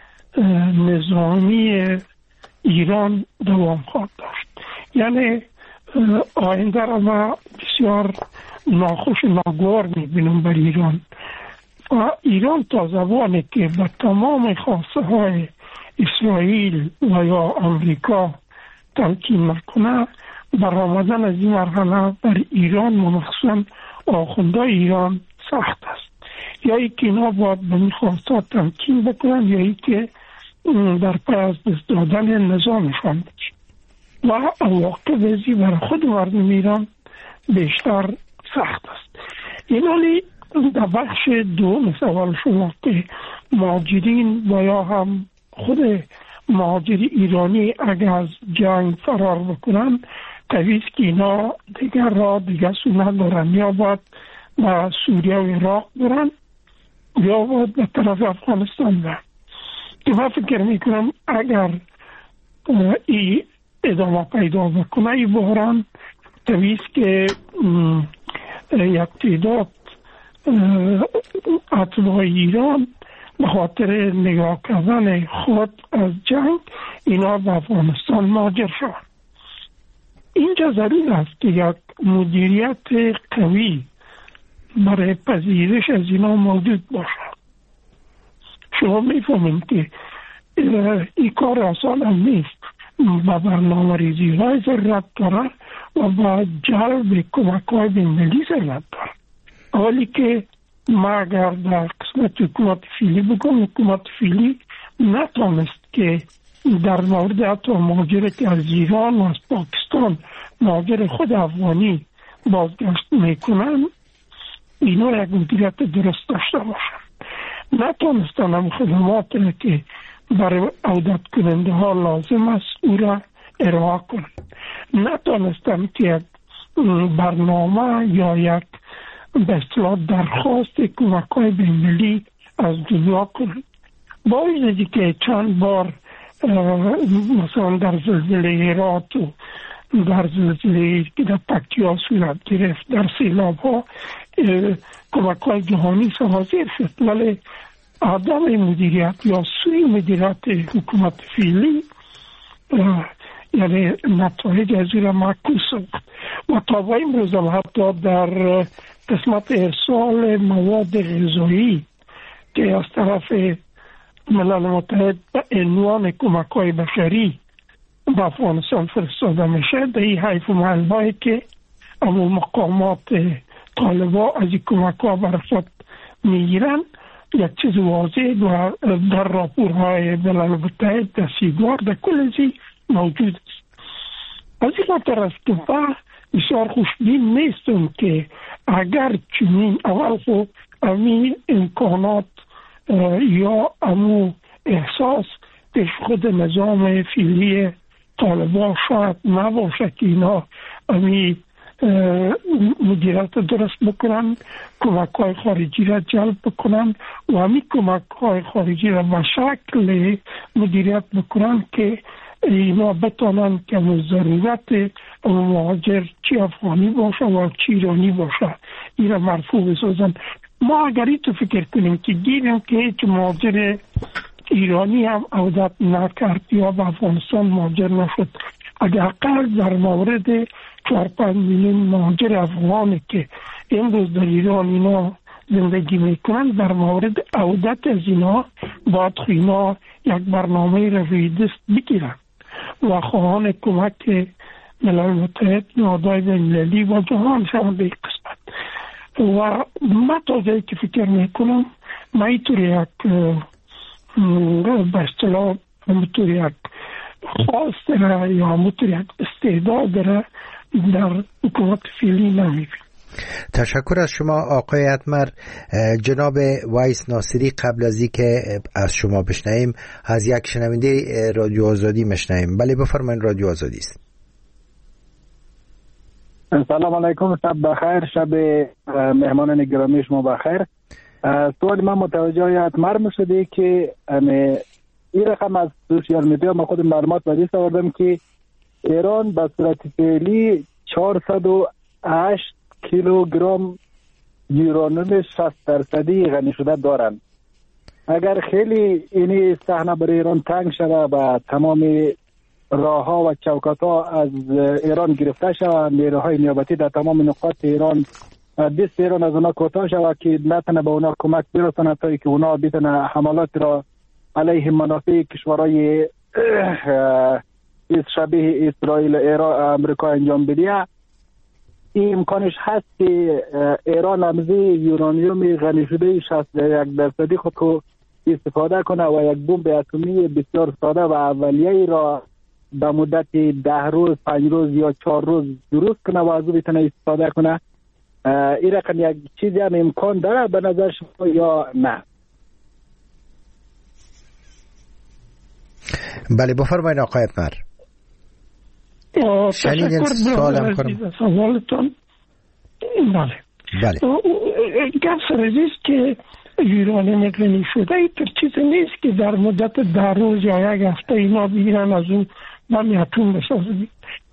Speaker 9: نظامی ایران دوام خواهد داشت. یعنی آینده را ما بسیار ناخوش و ناگوار میبینم بر ایران. و ایران تا زمانی که به تمام خواسته های اسرائیل و یا امریکا تمکین نکنه، برآمدن از این مرحله بر ایران و مخصوصا آخونده ایران سخت است. یا ای که اینا باید به این خواسته تمکین بکنن، یا ای که در پی از دست دادن نظامشان بشه. و واقع بزی برای خود مردم ایران بیشتر سخت است. این حالی در بخش دوم سوال شما که مهاجرین و یا هم خود مهاجر ایرانی اگر از جنگ فرار بکنن، طبیعیست که اینا دیگر را دیگر سنت دارن، یا باید به سوریه و عراق برن یا باید به طرف افغانستان برن. که من فکر میکنم اگر ای ادامه پیدا بکنه ای بحران، طبیعیست که یک تعداد اتباع ایران به خاطر نگاه کردن خود از جنگ اینا به افغانستان مهاجر شد. اینجا ضرور است که یک مدیریت قوی برای پذیرش از اینا موجود باشد. شما میفهمید که این کار آسان هم نیست، با برنامه ریزی های ضرورت داره و با جلب کمک های بین‌المللی ضرورت داره. حالی که ما اگر در قسمت حکومت فعلی بگم، حکومت فعلی نتونست که در مورد حتی مهاجر که از ایران و از پاکستان مهاجر خود افغانی بازگشت میکنن اینا یک مدیریت درست داشته باشن. نتونستن هم خدمات که برای عودت کننده ها لازم است او را ارائه کنن. نتونستن که یک برنامه یا یک به اصطلاح درخواست کمک های بین‌المللی از دنیا کنن. با وجودی که چند بار مثلا در زلزله هرات و در زلزله که در پکتیا صورت گرفت، در سیلاب ها کمک های جهانی حاضر شد، ولی عدم مدیریت یا سوی مدیریت حکومت فعلی یعنی نتایج از این معکوس شد. و تا با امروز حتی در قسمت ارسال مواد غذایی که از طرف ملل متحد به عنوان کمک های بشری به افغانستان فرستاده میشه، در این حیف و محل که اما مقامات طالبا از این کمک ها برخود میگیرن، یک چیز واضح و در راپورهای ملل متحد دستیدار در کل ازی موجود است. از این خاطر است که بسیار خوشبین نیستم که اگر چنین اول خود امین امکانات یا امو احساس پیش خود نظام فعلی طالبان شاید نباشه که اینا امی مدیریت درست بکنن، کمک های خارجی را جلب بکنن و امی کمک های خارجی را به شکل مدیریت بکنن که اینا بتانن که ضرورت مهاجر چی افغانی باشه و چی ایرانی باشه این را مرفوع بسازن. ما اگر این تو فکر کنیم که گیریم که هیچ مهاجر ایرانی هم عودت نکرد یا به افغانستان مهاجر نشد، اگر در مورد 4-5 میلیون مهاجر افغانی که امروز در ایران اینا زندگی میکنن در مورد عودت از اینا باید اینا یک برنامه را روی دست بگیرن و خواهان کمک ملل متحد، نهادهای بین‌المللی و جهان شوند به قسمت. و من تا جایی که فکر میکنم من اینطور یک به اصطلاح همونطور یک خواست را یا همونطور یک استعداد را در حکومت فعلی نمیبینم.
Speaker 1: تشکر از شما آقای اتمر. جناب وایس ناصری، قبل از اینکه از شما بشنویم از یک شنونده رادیو آزادی میشنویم. بله بفرمایید، رادیو آزادی است.
Speaker 15: سلام علیکم، شب بخیر، شب مهمانان گرامی شما بخیر. سوال من متوجه اتمر میشده که این رقم از سوشیال میدیا ما خود معلومات بدیست آوردم که ایران به صورت فعلی 408 کیلوگرم یورانیوم 60% غنی شده دارند. اگر خیلی اینی صحنه برای ایران تنگ شده و تمام راه ها و چوکات ها از ایران گرفته شود، نیروهای نیابتی در تمام نقاط ایران دست ایران از اونا کوتاه شود که نتونه به اونا کمک برسانه تا که اونا بتونه حملات را علیه منافع کشورهای شبیه اسرائیل امریکا انجام بده، این امکانش هست که ایران امزی یورانیوم غنی شده 61% خود کو استفاده کنه و یک بمب اتمی بسیار ساده و اولیه‌ای را به مدت 10 روز 5 روز یا 4 روز درست کنه و از او بتونه استفاده کنه. این رقم یک چیزی هم امکان داره به نظر شما یا نه؟
Speaker 1: بله بفرمایید آقای اتمر. شنیدین سوالم کنم؟
Speaker 9: سوالتون
Speaker 1: بله
Speaker 9: گفت سرزیز که یورانیم غنی شده اینطور چیز نیست که در مدت 10 روز یا 1 هفته اینا بگیرن از اون بم اتم بسازن.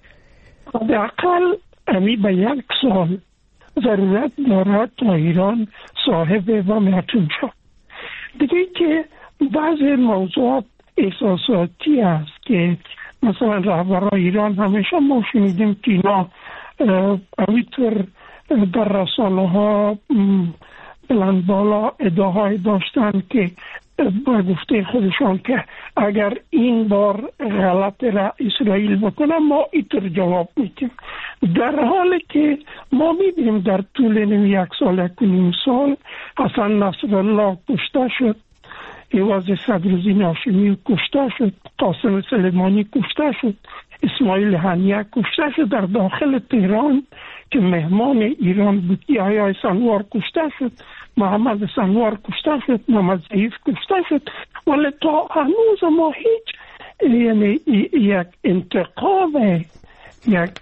Speaker 9: حداقل امی به 1 سال ضرورت دارد تا ایران صاحب بم اتم شد. دیگه که بعضی موضوعات احساساتی است که مثلا رهبران ایران همیشه ما شنیدیم که اینا همینطور در رسانه ها بلند بالا ادعاهای داشتن که با گفته خودشان که اگر این بار غلط را اسرائیل بکنه ما اینطور جواب میدیم، در حالی که ما میبینیم در طول 1 سال 1.5 سال حسن نصرالله کشته شد، ایواز صدروزی هاشمی کشته شد، قاسم سلیمانی کشته شد، اسماعیل هنیه کشته شد در داخل تهران که مهمان ایران بود، یحیی سنوار کشته شد، محمد سنوار کشته شد، محمد ضعیف کشته شد، ولی تا هنوز ما هیچ یعنی یک انتقام یک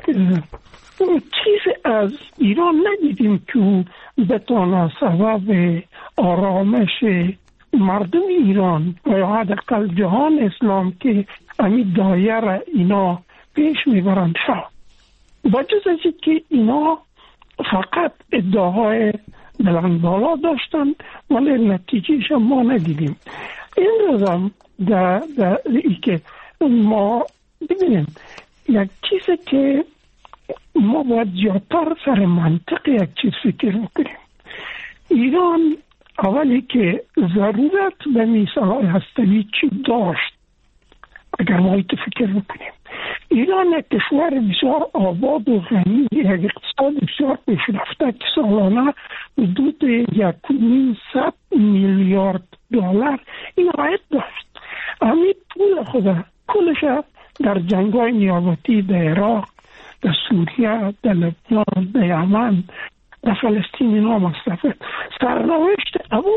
Speaker 9: چیز از ایران ندیدیم که بتونه سبب آرامش مردم ایران و یا حداقل جهان اسلام که امی دایره اینا پیش میبرند شد. با جز از که اینا فقط ادعاهای بلند بالا داشتن ولی نتیجهش ما ندیدیم. این روزم در که ما ببینیم یک چیزی که ما باید زیادتر سر منطق یک چیز فکر میکنیم. ایران اولی که ضرورت به میساهای هسته‌ای چی داشت اگر ما ایت فکر میکنیم، ایران یک کشور بسیار آباد و غنی، یک اقتصاد بسیار پیشرفته که سالانه حدود 1.5 میلیارد دلار این عاید داشت. همین پول خود کلش در جنگ‌های نیابتی در عراق، در سوریه، در لبنان، در یمن، در فلسطین اینا مصرف. سرنوشت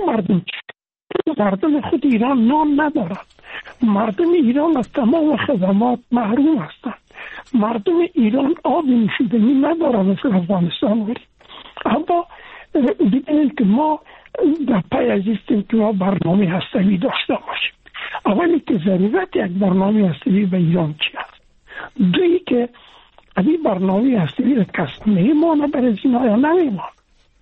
Speaker 9: مردم خود ایران نان ندارد. مردم ایران از تمام خدمات محروم هستند. مردم ایران آب نوشیدنی ندارند مثل افغانستان ولی. اما ببینید که ما در پی ازیستیم که ما برنامه هسته‌ای داشته باشیم. اولی که ضرورت یک برنامه هسته‌ای به ایران چی است؟ دویی که این برنامه هسته‌ای را کس میمانه برای اینا یا نمیمانه.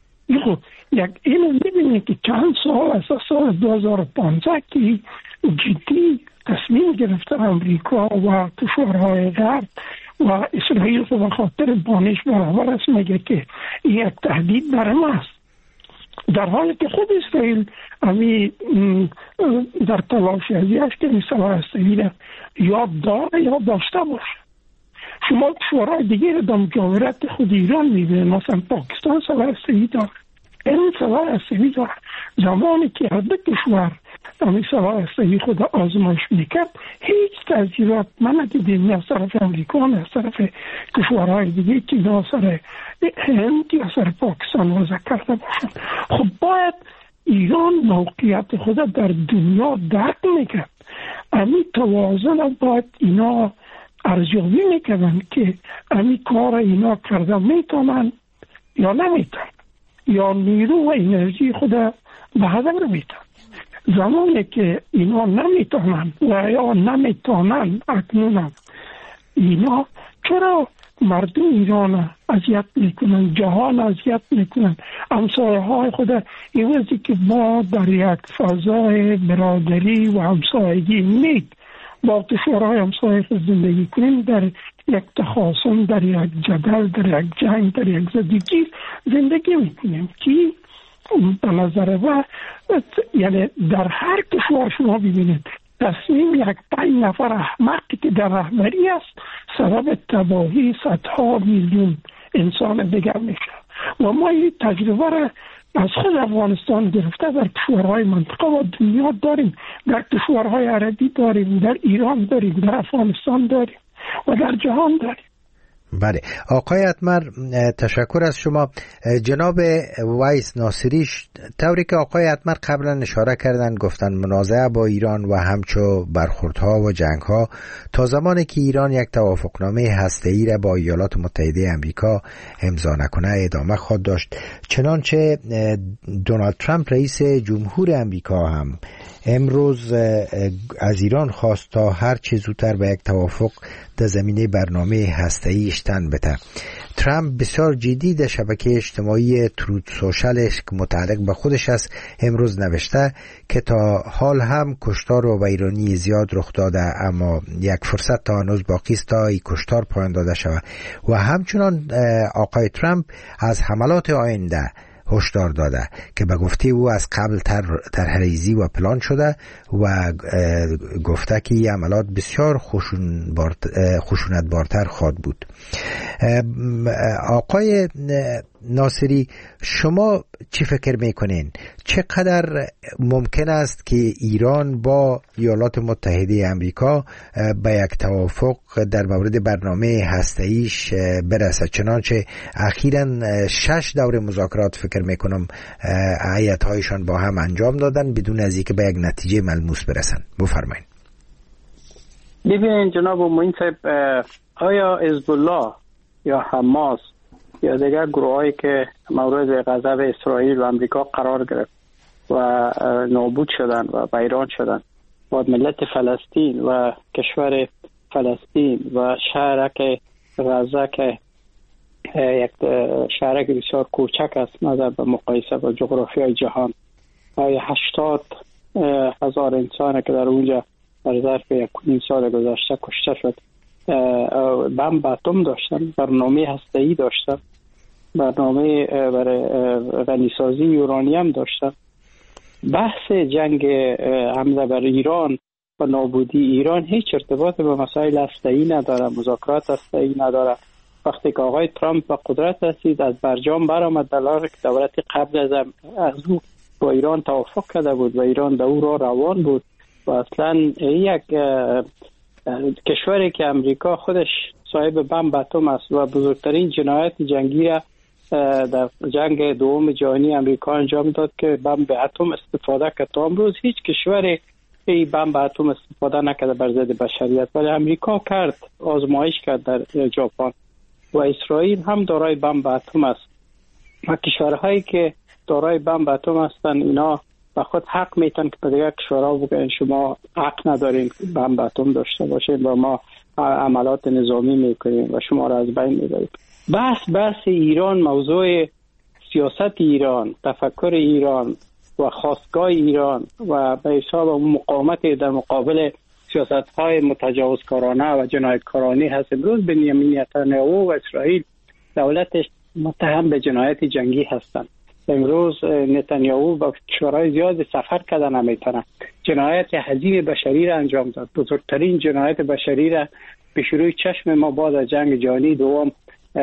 Speaker 9: یک اینو میبینید که چند سال از سال 2015 که جدی تصمیم گرفته امریکا و کشورهای غرب و اسرائیل به خاطر بانش برابر است، میگه که یک تهدید بر ما است، در حالی که خود اسرائیل همی در تلاش ازیش که مثلا هسته‌ای یاد داره یا داشته باشه. شما کشورهای دیگه در مجاورت خود ایران میبینید، مثلا پاکستان سلاح هسته‌ای داره، این سلاح هسته‌ای داره. زمانی که هر دو کشور همین سلاح هسته‌ای خود آزمایش میکرد هیچ تأثیرات من ندیدیم، نه از طرف امریکا نه از طرف کشورهای دیگه که نه از طرف هند یا از طرف پاکستان وضع کرده باشن. خب باید ایران موقعیت خود در دنیا درک میکرد. همین توازن باید اینا ارزیابی میکنن که همین کار اینا کرده میتونن یا نمیتونن، یا نیرو و انرژی خود به هدر میتونن. زمانی که اینا نمیتونن و یا نمیتونن اکنون اینا چرا مردم ایران اذیت میکنن، جهان اذیت میکنن، همسایه های خود ایوزی که ما در یک فضای برادری و همسایگی نیک با کشورهای همسایه خود زندگی کنیم، در یک تخاصم، در یک جدل، در یک جنگ، در یک زدگی زندگی میکنیم که به نظر و یعنی در هر کشور شما ببینید تصمیم یک 5 نفر احمقی که در رهبری است سبب تباهی صدها میلیون انسان دیگر میشه. و ما این تجربه را از خود افغانستان گرفته در کشورهای منطقه و دنیا داریم، در کشورهای عربی داریم، در ایران داریم، در افغانستان داریم و در جهان داریم.
Speaker 1: بله آقای اتمر تشکر از شما. جناب ویس ناصری، طوری که آقای اتمر قبلا اشاره کردن گفتن منازعه با ایران و همچو برخوردها و جنگها تا زمانی که ایران یک توافقنامه هسته‌ای را با ایالات متحده آمریکا امضا نکنه ادامه خواهد داشت. چنانچه دونالد ترامپ رئیس جمهور آمریکا هم امروز از ایران خواست تا هر چه زودتر به یک توافق در زمینه برنامه هسته‌ای تن بده. ترامپ بسیار جدی در شبکه اجتماعی تروت سوشالش که متعلق به خودش است امروز نوشته که تا حال هم کشتار و ویرانی زیاد رخ داده، اما یک فرصت تا هنوز باقی است تا این کشتار پایان داده شود و همچنان آقای ترامپ از حملات آینده هشدار داده که به گفته او از قبل طرحریزی و پلان شده و گفته که این عملات بسیار خشونتبارتر خواهد بود. آقای ناصری، شما چی فکر میکنین؟ چقدر ممکن است که ایران با ایالات متحده آمریکا به یک توافق در مورد برنامه هسته‌ایش برسد؟ چنانچه اخیراً 6 دور مذاکرات فکر میکنم هیئت‌هایشان با هم انجام دادن بدون از اینکه به یک نتیجه ملموس برسن. بفرمایید.
Speaker 10: ببینید جناب معین صاحب، آیا حزب الله یا حماس یا دیگر گروهایی که مورد غضب اسرائیل و آمریکا قرار گرفت و نابود شدن و ویران شدن و ملت فلسطین و کشور فلسطین و شهرک غزه که یک شهرک بسیار کوچک است نظر به مقایسه با جغرافیای جهان، 80,000 انسان که در اونجا در ظرف 1.5 سال گذشته کشته شد، بمب اتم داشتن، برنامه هسته‌ای داشتن، برنامه برای غنیسازی یورانیم داشتن. بحث جنگ حمله بر ایران و نابودی ایران هیچ ارتباط به مسائل هسته‌ای نداره، مذاکرات هسته‌ای نداره. وقتی که آقای ترامپ به قدرت رسید از برجام برآمد دلار که دولت قبل از او با ایران توافق کرده بود و ایران در او را روان بود و اصلا یک کشوری که امریکا خودش صاحب بمب اتم است و بزرگترین جنایت جنگی را در جنگ دوم جهانی امریکا انجام داد که بمب اتم استفاده کرد. تا امروز هیچ کشوری این بمب اتم استفاده نکرده بر ضد بشریت، ولی امریکا کرد، آزمایش کرد در ژاپن و اسرائیل هم دارای بمب اتم است و کشورهایی که دارای بمب اتم هستن اینا به خود حق میتن که به دیگر کشورها بگن شما حق ندارین بمب اتم داشته باشین و ما عملات نظامی میکنیم و شما را از بین میبریم. بحث ایران، موضوع سیاست ایران، تفکر ایران و خواستگاه ایران و به حساب مقاومت در مقابل سیاست‌های متجاوزکارانه و جنایتکارانه هست. امروز بنیامین نتانیاهو و اسرائیل دولتش متهم به جنایت جنگی هستند. امروز نتانیاهو با کشورهای زیاد سفر کردن نمیتونه. جنایت عظیم بشری را انجام داد، بزرگترین جنایت بشری را به شروع چشم ما بعد از جنگ جهانی دوم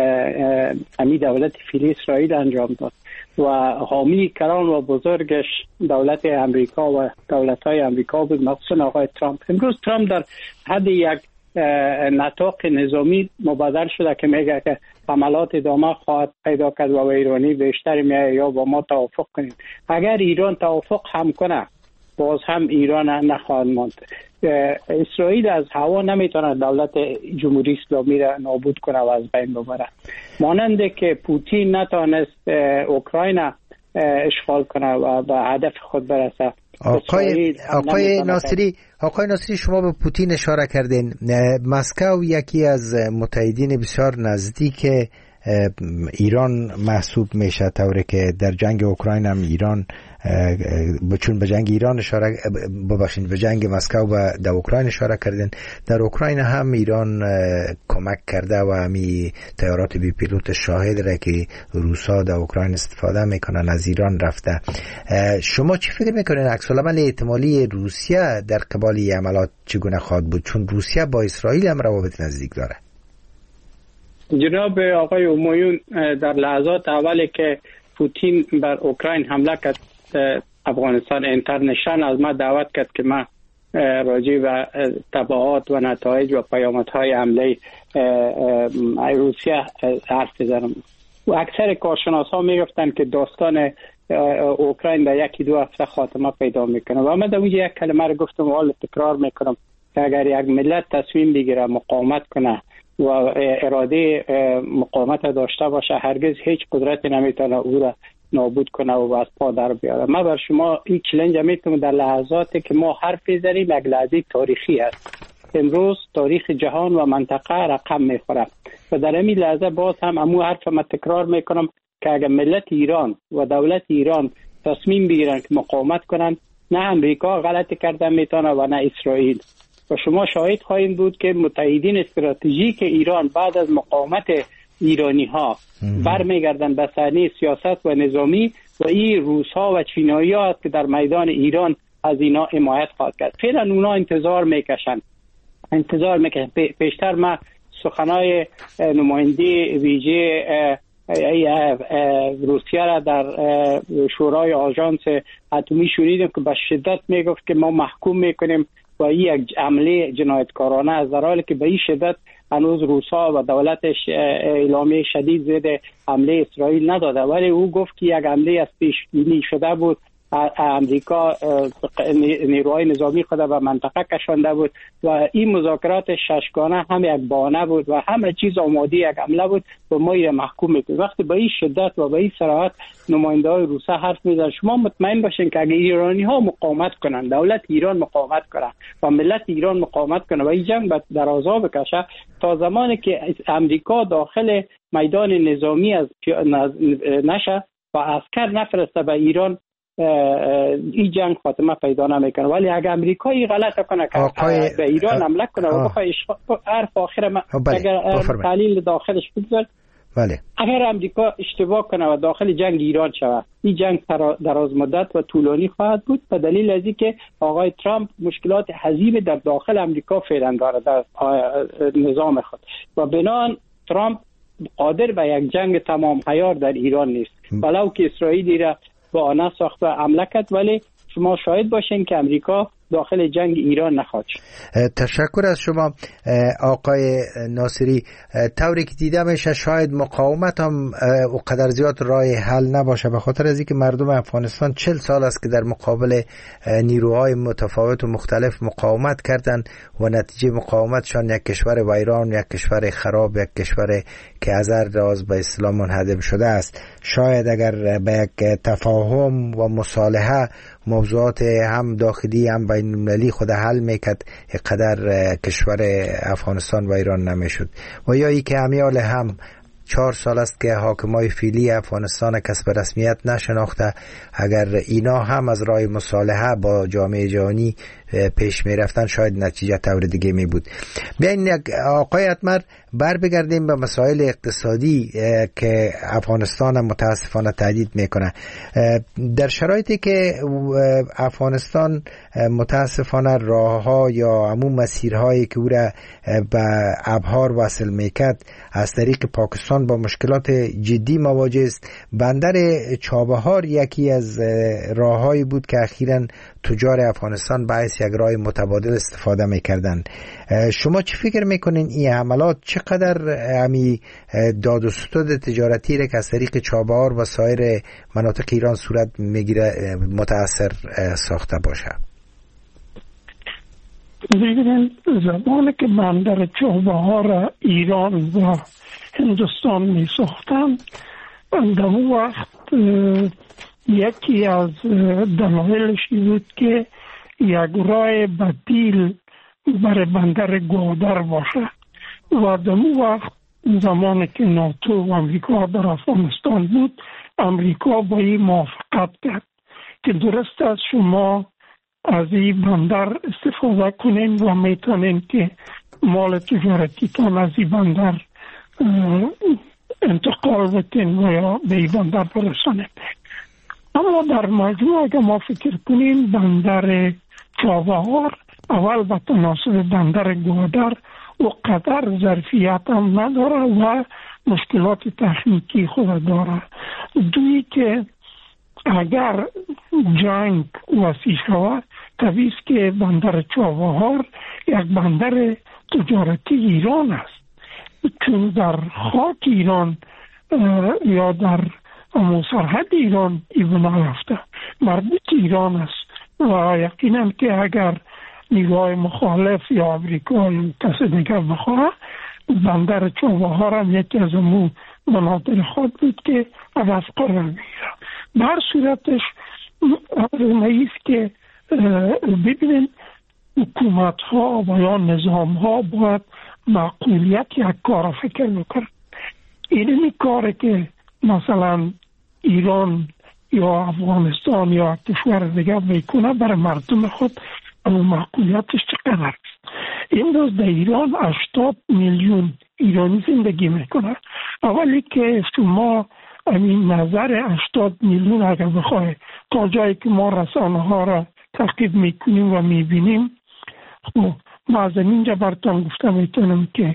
Speaker 10: امی دولت فیلی اسرائیل انجام داد و حامی کلان و بزرگش دولت امریکا و دولت‌های امریکا بود، مخصوصا آقای ترامپ. امروز ترامپ در حد یک نطاق نظامی مبادر شده که میگه که حملات ادامه خواهد پیدا کرد و ایرانی بیشتر میگه یا با ما توافق کنید. اگر ایران توافق هم کنه باز هم ایران نخواهد ماند. اسرائیل از هوا نمیتونه دولت جمهوری اسلامی را نابود کنه و از بین ببره، مانند که پوتین نتونست اوکراین اشغال کنه و به هدف خود برسه.
Speaker 1: آقای ناصری شما به پوتین اشاره کردین. مسکو یکی از متحدین بسیار نزدیک ایران محسوب میشه، طوری که در جنگ اوکراین هم ایران چون به جنگ ایران به جنگ مسکو و در اوکراین اشاره کردن، در اوکراین هم ایران کمک کرده و همی طیارات بی پیلوت شاهد را که روسا در اوکراین استفاده میکنن از ایران رفته. شما چی فکر میکنین عکس العمل احتمالی روسیه در قبال این عملات چگونه خواهد بود، چون روسیه با اسرائیل هم روابط نزدیک داره؟
Speaker 10: جناب آقای همایون، در لحظات اولی که پوتین بر اوکراین حمله کرد افغانستان اینترنشنال از ما دعوت کرد که من راجع به تبعات و نتایج و پیامدهای حمله روسیه حرف بزنم. و اکثر کارشناس ها میگفتن که داستان اوکراین در 1-2 هفته خاتمه پیدا میکنه و من در اونجا یک کلمه رو گفتم و حال تکرار میکنم که اگر یک ملت تصمیم بگیره مقاومت کنه و اراده مقاومت داشته باشه، هرگز هیچ قدرتی نمیتونه او را نابود کنه و از پا در بیاره. من بر شما این چالش میتونم در لحظاتی که ما حرف بزنیم، یک لحظه تاریخی است. امروز تاریخ جهان و منطقه رقم میخوره و در این لحظه باز هم امو حرف ما تکرار میکنم که اگر ملت ایران و دولت ایران تصمیم بگیرن که مقاومت کنن، نه امریکا غلطی کردن میتونه و نه اسرائیل. و شما شاهد خواهید بود که متحدین استراتژیک ایران بعد از مقاومت ایرانی ها برمیگردن به صحنه سیاست و نظامی و این روس ها و چینایی ها که در میدان ایران از اینا حمایت خواهد کرد. فعلا اونا انتظار میکشن. پیشتر ما سخنای نماینده ویژه روسیه را در شورای آژانس اتمی شنیدیم که به شدت میگفت که ما محکوم میکنیم و این یک عمله جنایتکارانه است، در حالی که به این شدت هنوز روسا و دولتش اعلامیه شدید ضد حمله اسرائیل نداده، ولی او گفت که یک حمله از پیش بینی شده بود. امریکا نیروهای نظامی خود به منطقه کشانده بود و این مذاکرات ششگانه هم یک بهانه بود و همه چیز آماده یک حمله بود و ما این محکوم میکنیم. وقتی به این شدت و به این صراحت نماینده های روسیه حرف میزنن، شما مطمئن باشین که اگه ایرانی ها مقاومت کنن، دولت ایران مقاومت کنه و ملت ایران مقاومت کنه و این جنگ در آزا بکشه، تا زمانی که امریکا داخل میدان نظامی از نشه و عسکر نفرسته به ایران، این جنگ خاتمه پیدا نمیکنه. ولی اگر امریکایی غلط کنه که به ایران حمله کنه و بخواد حرف آخر اگر تحلیل داخلش بگذار، اگر امریکا اشتباه کنه و داخل جنگ ایران شود، این جنگ دراز مدت و طولانی خواهد بود به دلیل از اینکه آقای ترامپ مشکلات عظیم در داخل امریکا فعلا داره در نظام خود و بنابراین ترامپ قادر به یک جنگ تمام عیار در ایران نیست، ولو که اسرائیلی را با آنها ساخت و حمله کرد، ولی شما شاهد باشین که امریکا داخل جنگ ایران نخواهد شد.
Speaker 1: تشکر از شما آقای ناصری. طوری که دیده میشه شاید مقاومت هم اونقدر زیاد راه حل نباشه، به خاطر از اینکه مردم افغانستان 40 سال است که در مقابل نیروهای متفاوت و مختلف مقاومت کردن و نتیجه مقاومتشان یک کشور ویران، یک کشور خراب، یک کشور که از هر راز به اسلام منهدم شده است. شاید اگر به یک تفاهم و مصالحه موضوعات هم داخلی هم بین المللی خود حل میکرد، اینقدر کشور افغانستان و ایران نمیشد. و یا ای که امیال هم 4 سال است که حاکمای فعلی افغانستان کسب رسمیت نشناخته، اگر اینا هم از راه مصالحه با جامعه جهانی پیش می رفتن شاید نتیجه طور دیگه می بود. بیاین آقای اتمر بر بگردیم به مسائل اقتصادی که افغانستان متاسفانه تهدید میکنه. در شرایطی که افغانستان متاسفانه راهها یا عموم مسیرهایی که او را به ابحار وصل میکرد از طریق پاکستان با مشکلات جدی مواجه است، بندر چابهار یکی از راههایی بود که اخیراً تجار افغانستان باعث یک راه متبادل استفاده میکردن. شما چی فکر میکنین این حملات چقدر همی داد و ستد تجارتی را که از طریق چابهار و سایر مناطق ایران صورت میگیره متاثر ساخته باشه؟
Speaker 9: ببینید، زمانی که بندر چابهار ایران و هندوستان می ساختن، در اون وقت یکی از دلایلش بود که یک راه بدیل برای بندر گودر باشه و در اون وقت زمانی که ناتو و امریکا در افغانستان بود، امریکا با این موافقت کرد که درست است شما از این بندر استفاده کنین و میتونین که مال تجارتی تان از این بندر انتقال بتین و یا به این بندر برسانید. اما در مجموع اگر ما فکر کنیم بندر چابهار اول به تناسب بندر گودر و قدر ظرفیت هم نداره و مشکلات تکنیکی خود داره. دوی که اگر جنگ وسیع شود طبیعی است که بندر چابهار یک بندر تجارتی ایران است، چون در خاک ایران یا در سرحد ایران بنا رفته، مربوط ایران است و یقینا که اگر نیروهای مخالف یا امریکا یا کسی دیگر بخواه، بندر چابهار هم یکی از امو مناطق خود بود که هدف قرار میگیره. به هر صورتش نیست که ببینید حکومت ها و یا نظام ها باید معقولیت یک کار فکر میکنن. این کاره که مثلا ایران یا افغانستان یا کشور دیگر میکنه برای مردم خود معقولیتش چقدر است؟ این روز در ایران 80 میلیون ایرانی زندگی میکنه. اولی که شما این نظر 80 میلیون اگر بخواه تا جایی که ما رسانه ها را تحقیق میکنیم و میبینیم، خب ما از اینجا براتون گفته میتونم که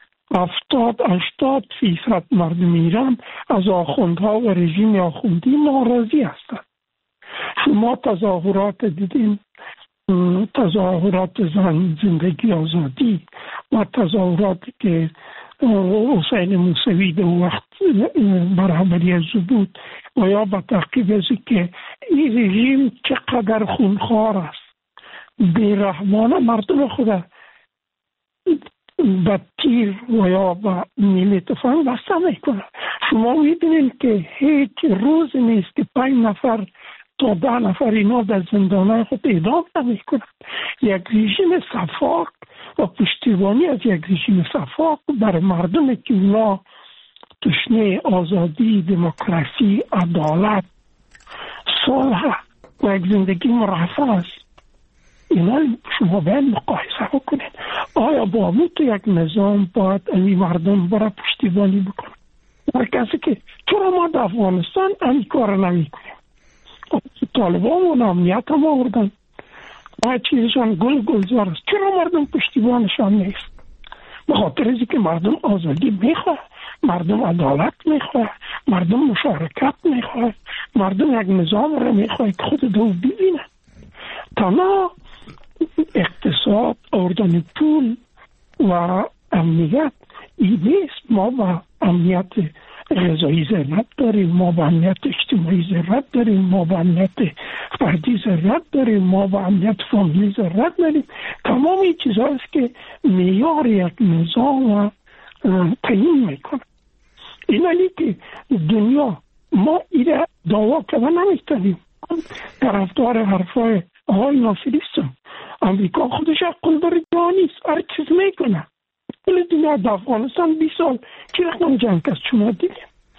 Speaker 9: 70-80% مردم ایران از آخوندها و رژیم آخوندی ناراضی هستند. شما تظاهرات دیدین، تظاهرات زندگی آزادی و تظاهراتی که حسین موسوی در وقت برابری بود و یا به تعقیب از که این رژیم چقدر خونخوار است، بیرحمانه مردم خود به تیر و یا به نیل تفنگ بسته میکنه. شما میبینید که هیچ روز نیست که 5 نفر تا 10 نفر اینا در زندانه خود اعدام نمیکنن. یک رژیم صفاق و پشتیبانی از یک رژیم صفاق بر مردم که اونا تشنه آزادی، دموکراسی، عدالت، صلح و یک زندگی مرفه است، اینا شما باید مقایسه بکنید. آیا با تو یک نظام باید این مردم برای پشتیبانی بکنه؟ و کسی که چرا ما در افغانستان این کار نمی کنیم؟ طالبان و امنیت هم آوردن، ما چیزشان گلزار است، چرا مردم پشتیبانشان نیست؟ به خاطر اینکه که مردم آزادی میخواه، مردم عدالت میخواه، مردم مشارکت میخواه، مردم یک نظام را میخواه که خود دو ببینه. تنها اقتصاد، آوردن پول و امنیت این نیست. ما با امنیت غذایی ضرورت داریم، ما با امنیت اجتماعی ضرورت داریم، ما با امنیت فردی ضرورت داریم، ما با امنیت فامیلی ضرورت داریم. تمام این چیزهاست که معیار یک نظام تعیین میکنه. اینالی که دنیا ما ایره دعوا کنه نمیتونیم. طرفدار حرفای آقای ناصری هستم. امریکا خودش قلدر جهانی است، هر چیز میکنه. کل دنیا در افغانستان 20 سال چی رقم جنگ است شما دیدیم؟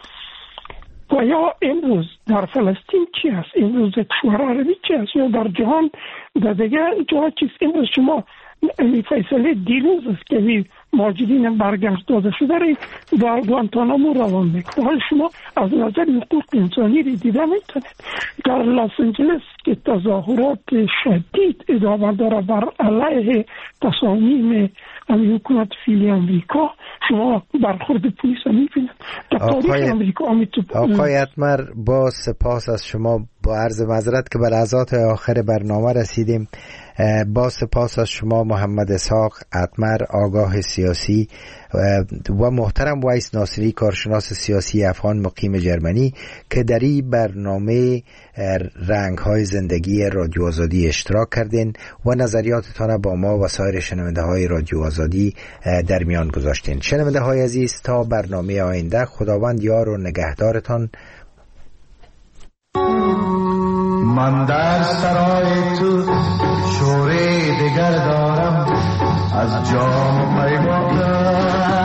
Speaker 9: و یا امروز در فلسطین چی است؟ امروز در کشور عربی چی است؟ یا در جهان در دیگر جا چیست؟ امروز شما این فیصله دیروز است که ماجرین برگشت داده شده را در گوانتانامو روان میکنه. حال شما از نظر حقوق انسانی را دیده میتونید. در لس آنجلس که تظاهرات شدید ادامه داره بر علیه تصامیم حکومت فعلی امریکا، شما برخورد پلیس را میبینید. در تاریخ امریکا
Speaker 1: آقای اتمر، با سپاس از شما، با عرض معذرت که به لحظات آخر برنامه رسیدیم. با سپاس از شما محمد اسحاق اتمر، آگاه سیاسی، و محترم ویس ناصری، کارشناس سیاسی افغان مقیم جرمنی، که در این برنامه رنگ‌های زندگی رادیو آزادی اشتراک کردین و نظریاتتان با ما و سایر شنونده های رادیو آزادی در میان گذاشتین. شنونده های عزیز، تا برنامه آینده، خداوند یار و نگهدارتان.
Speaker 16: من در سرای تو شوری دگر دارم، از جام پیمانم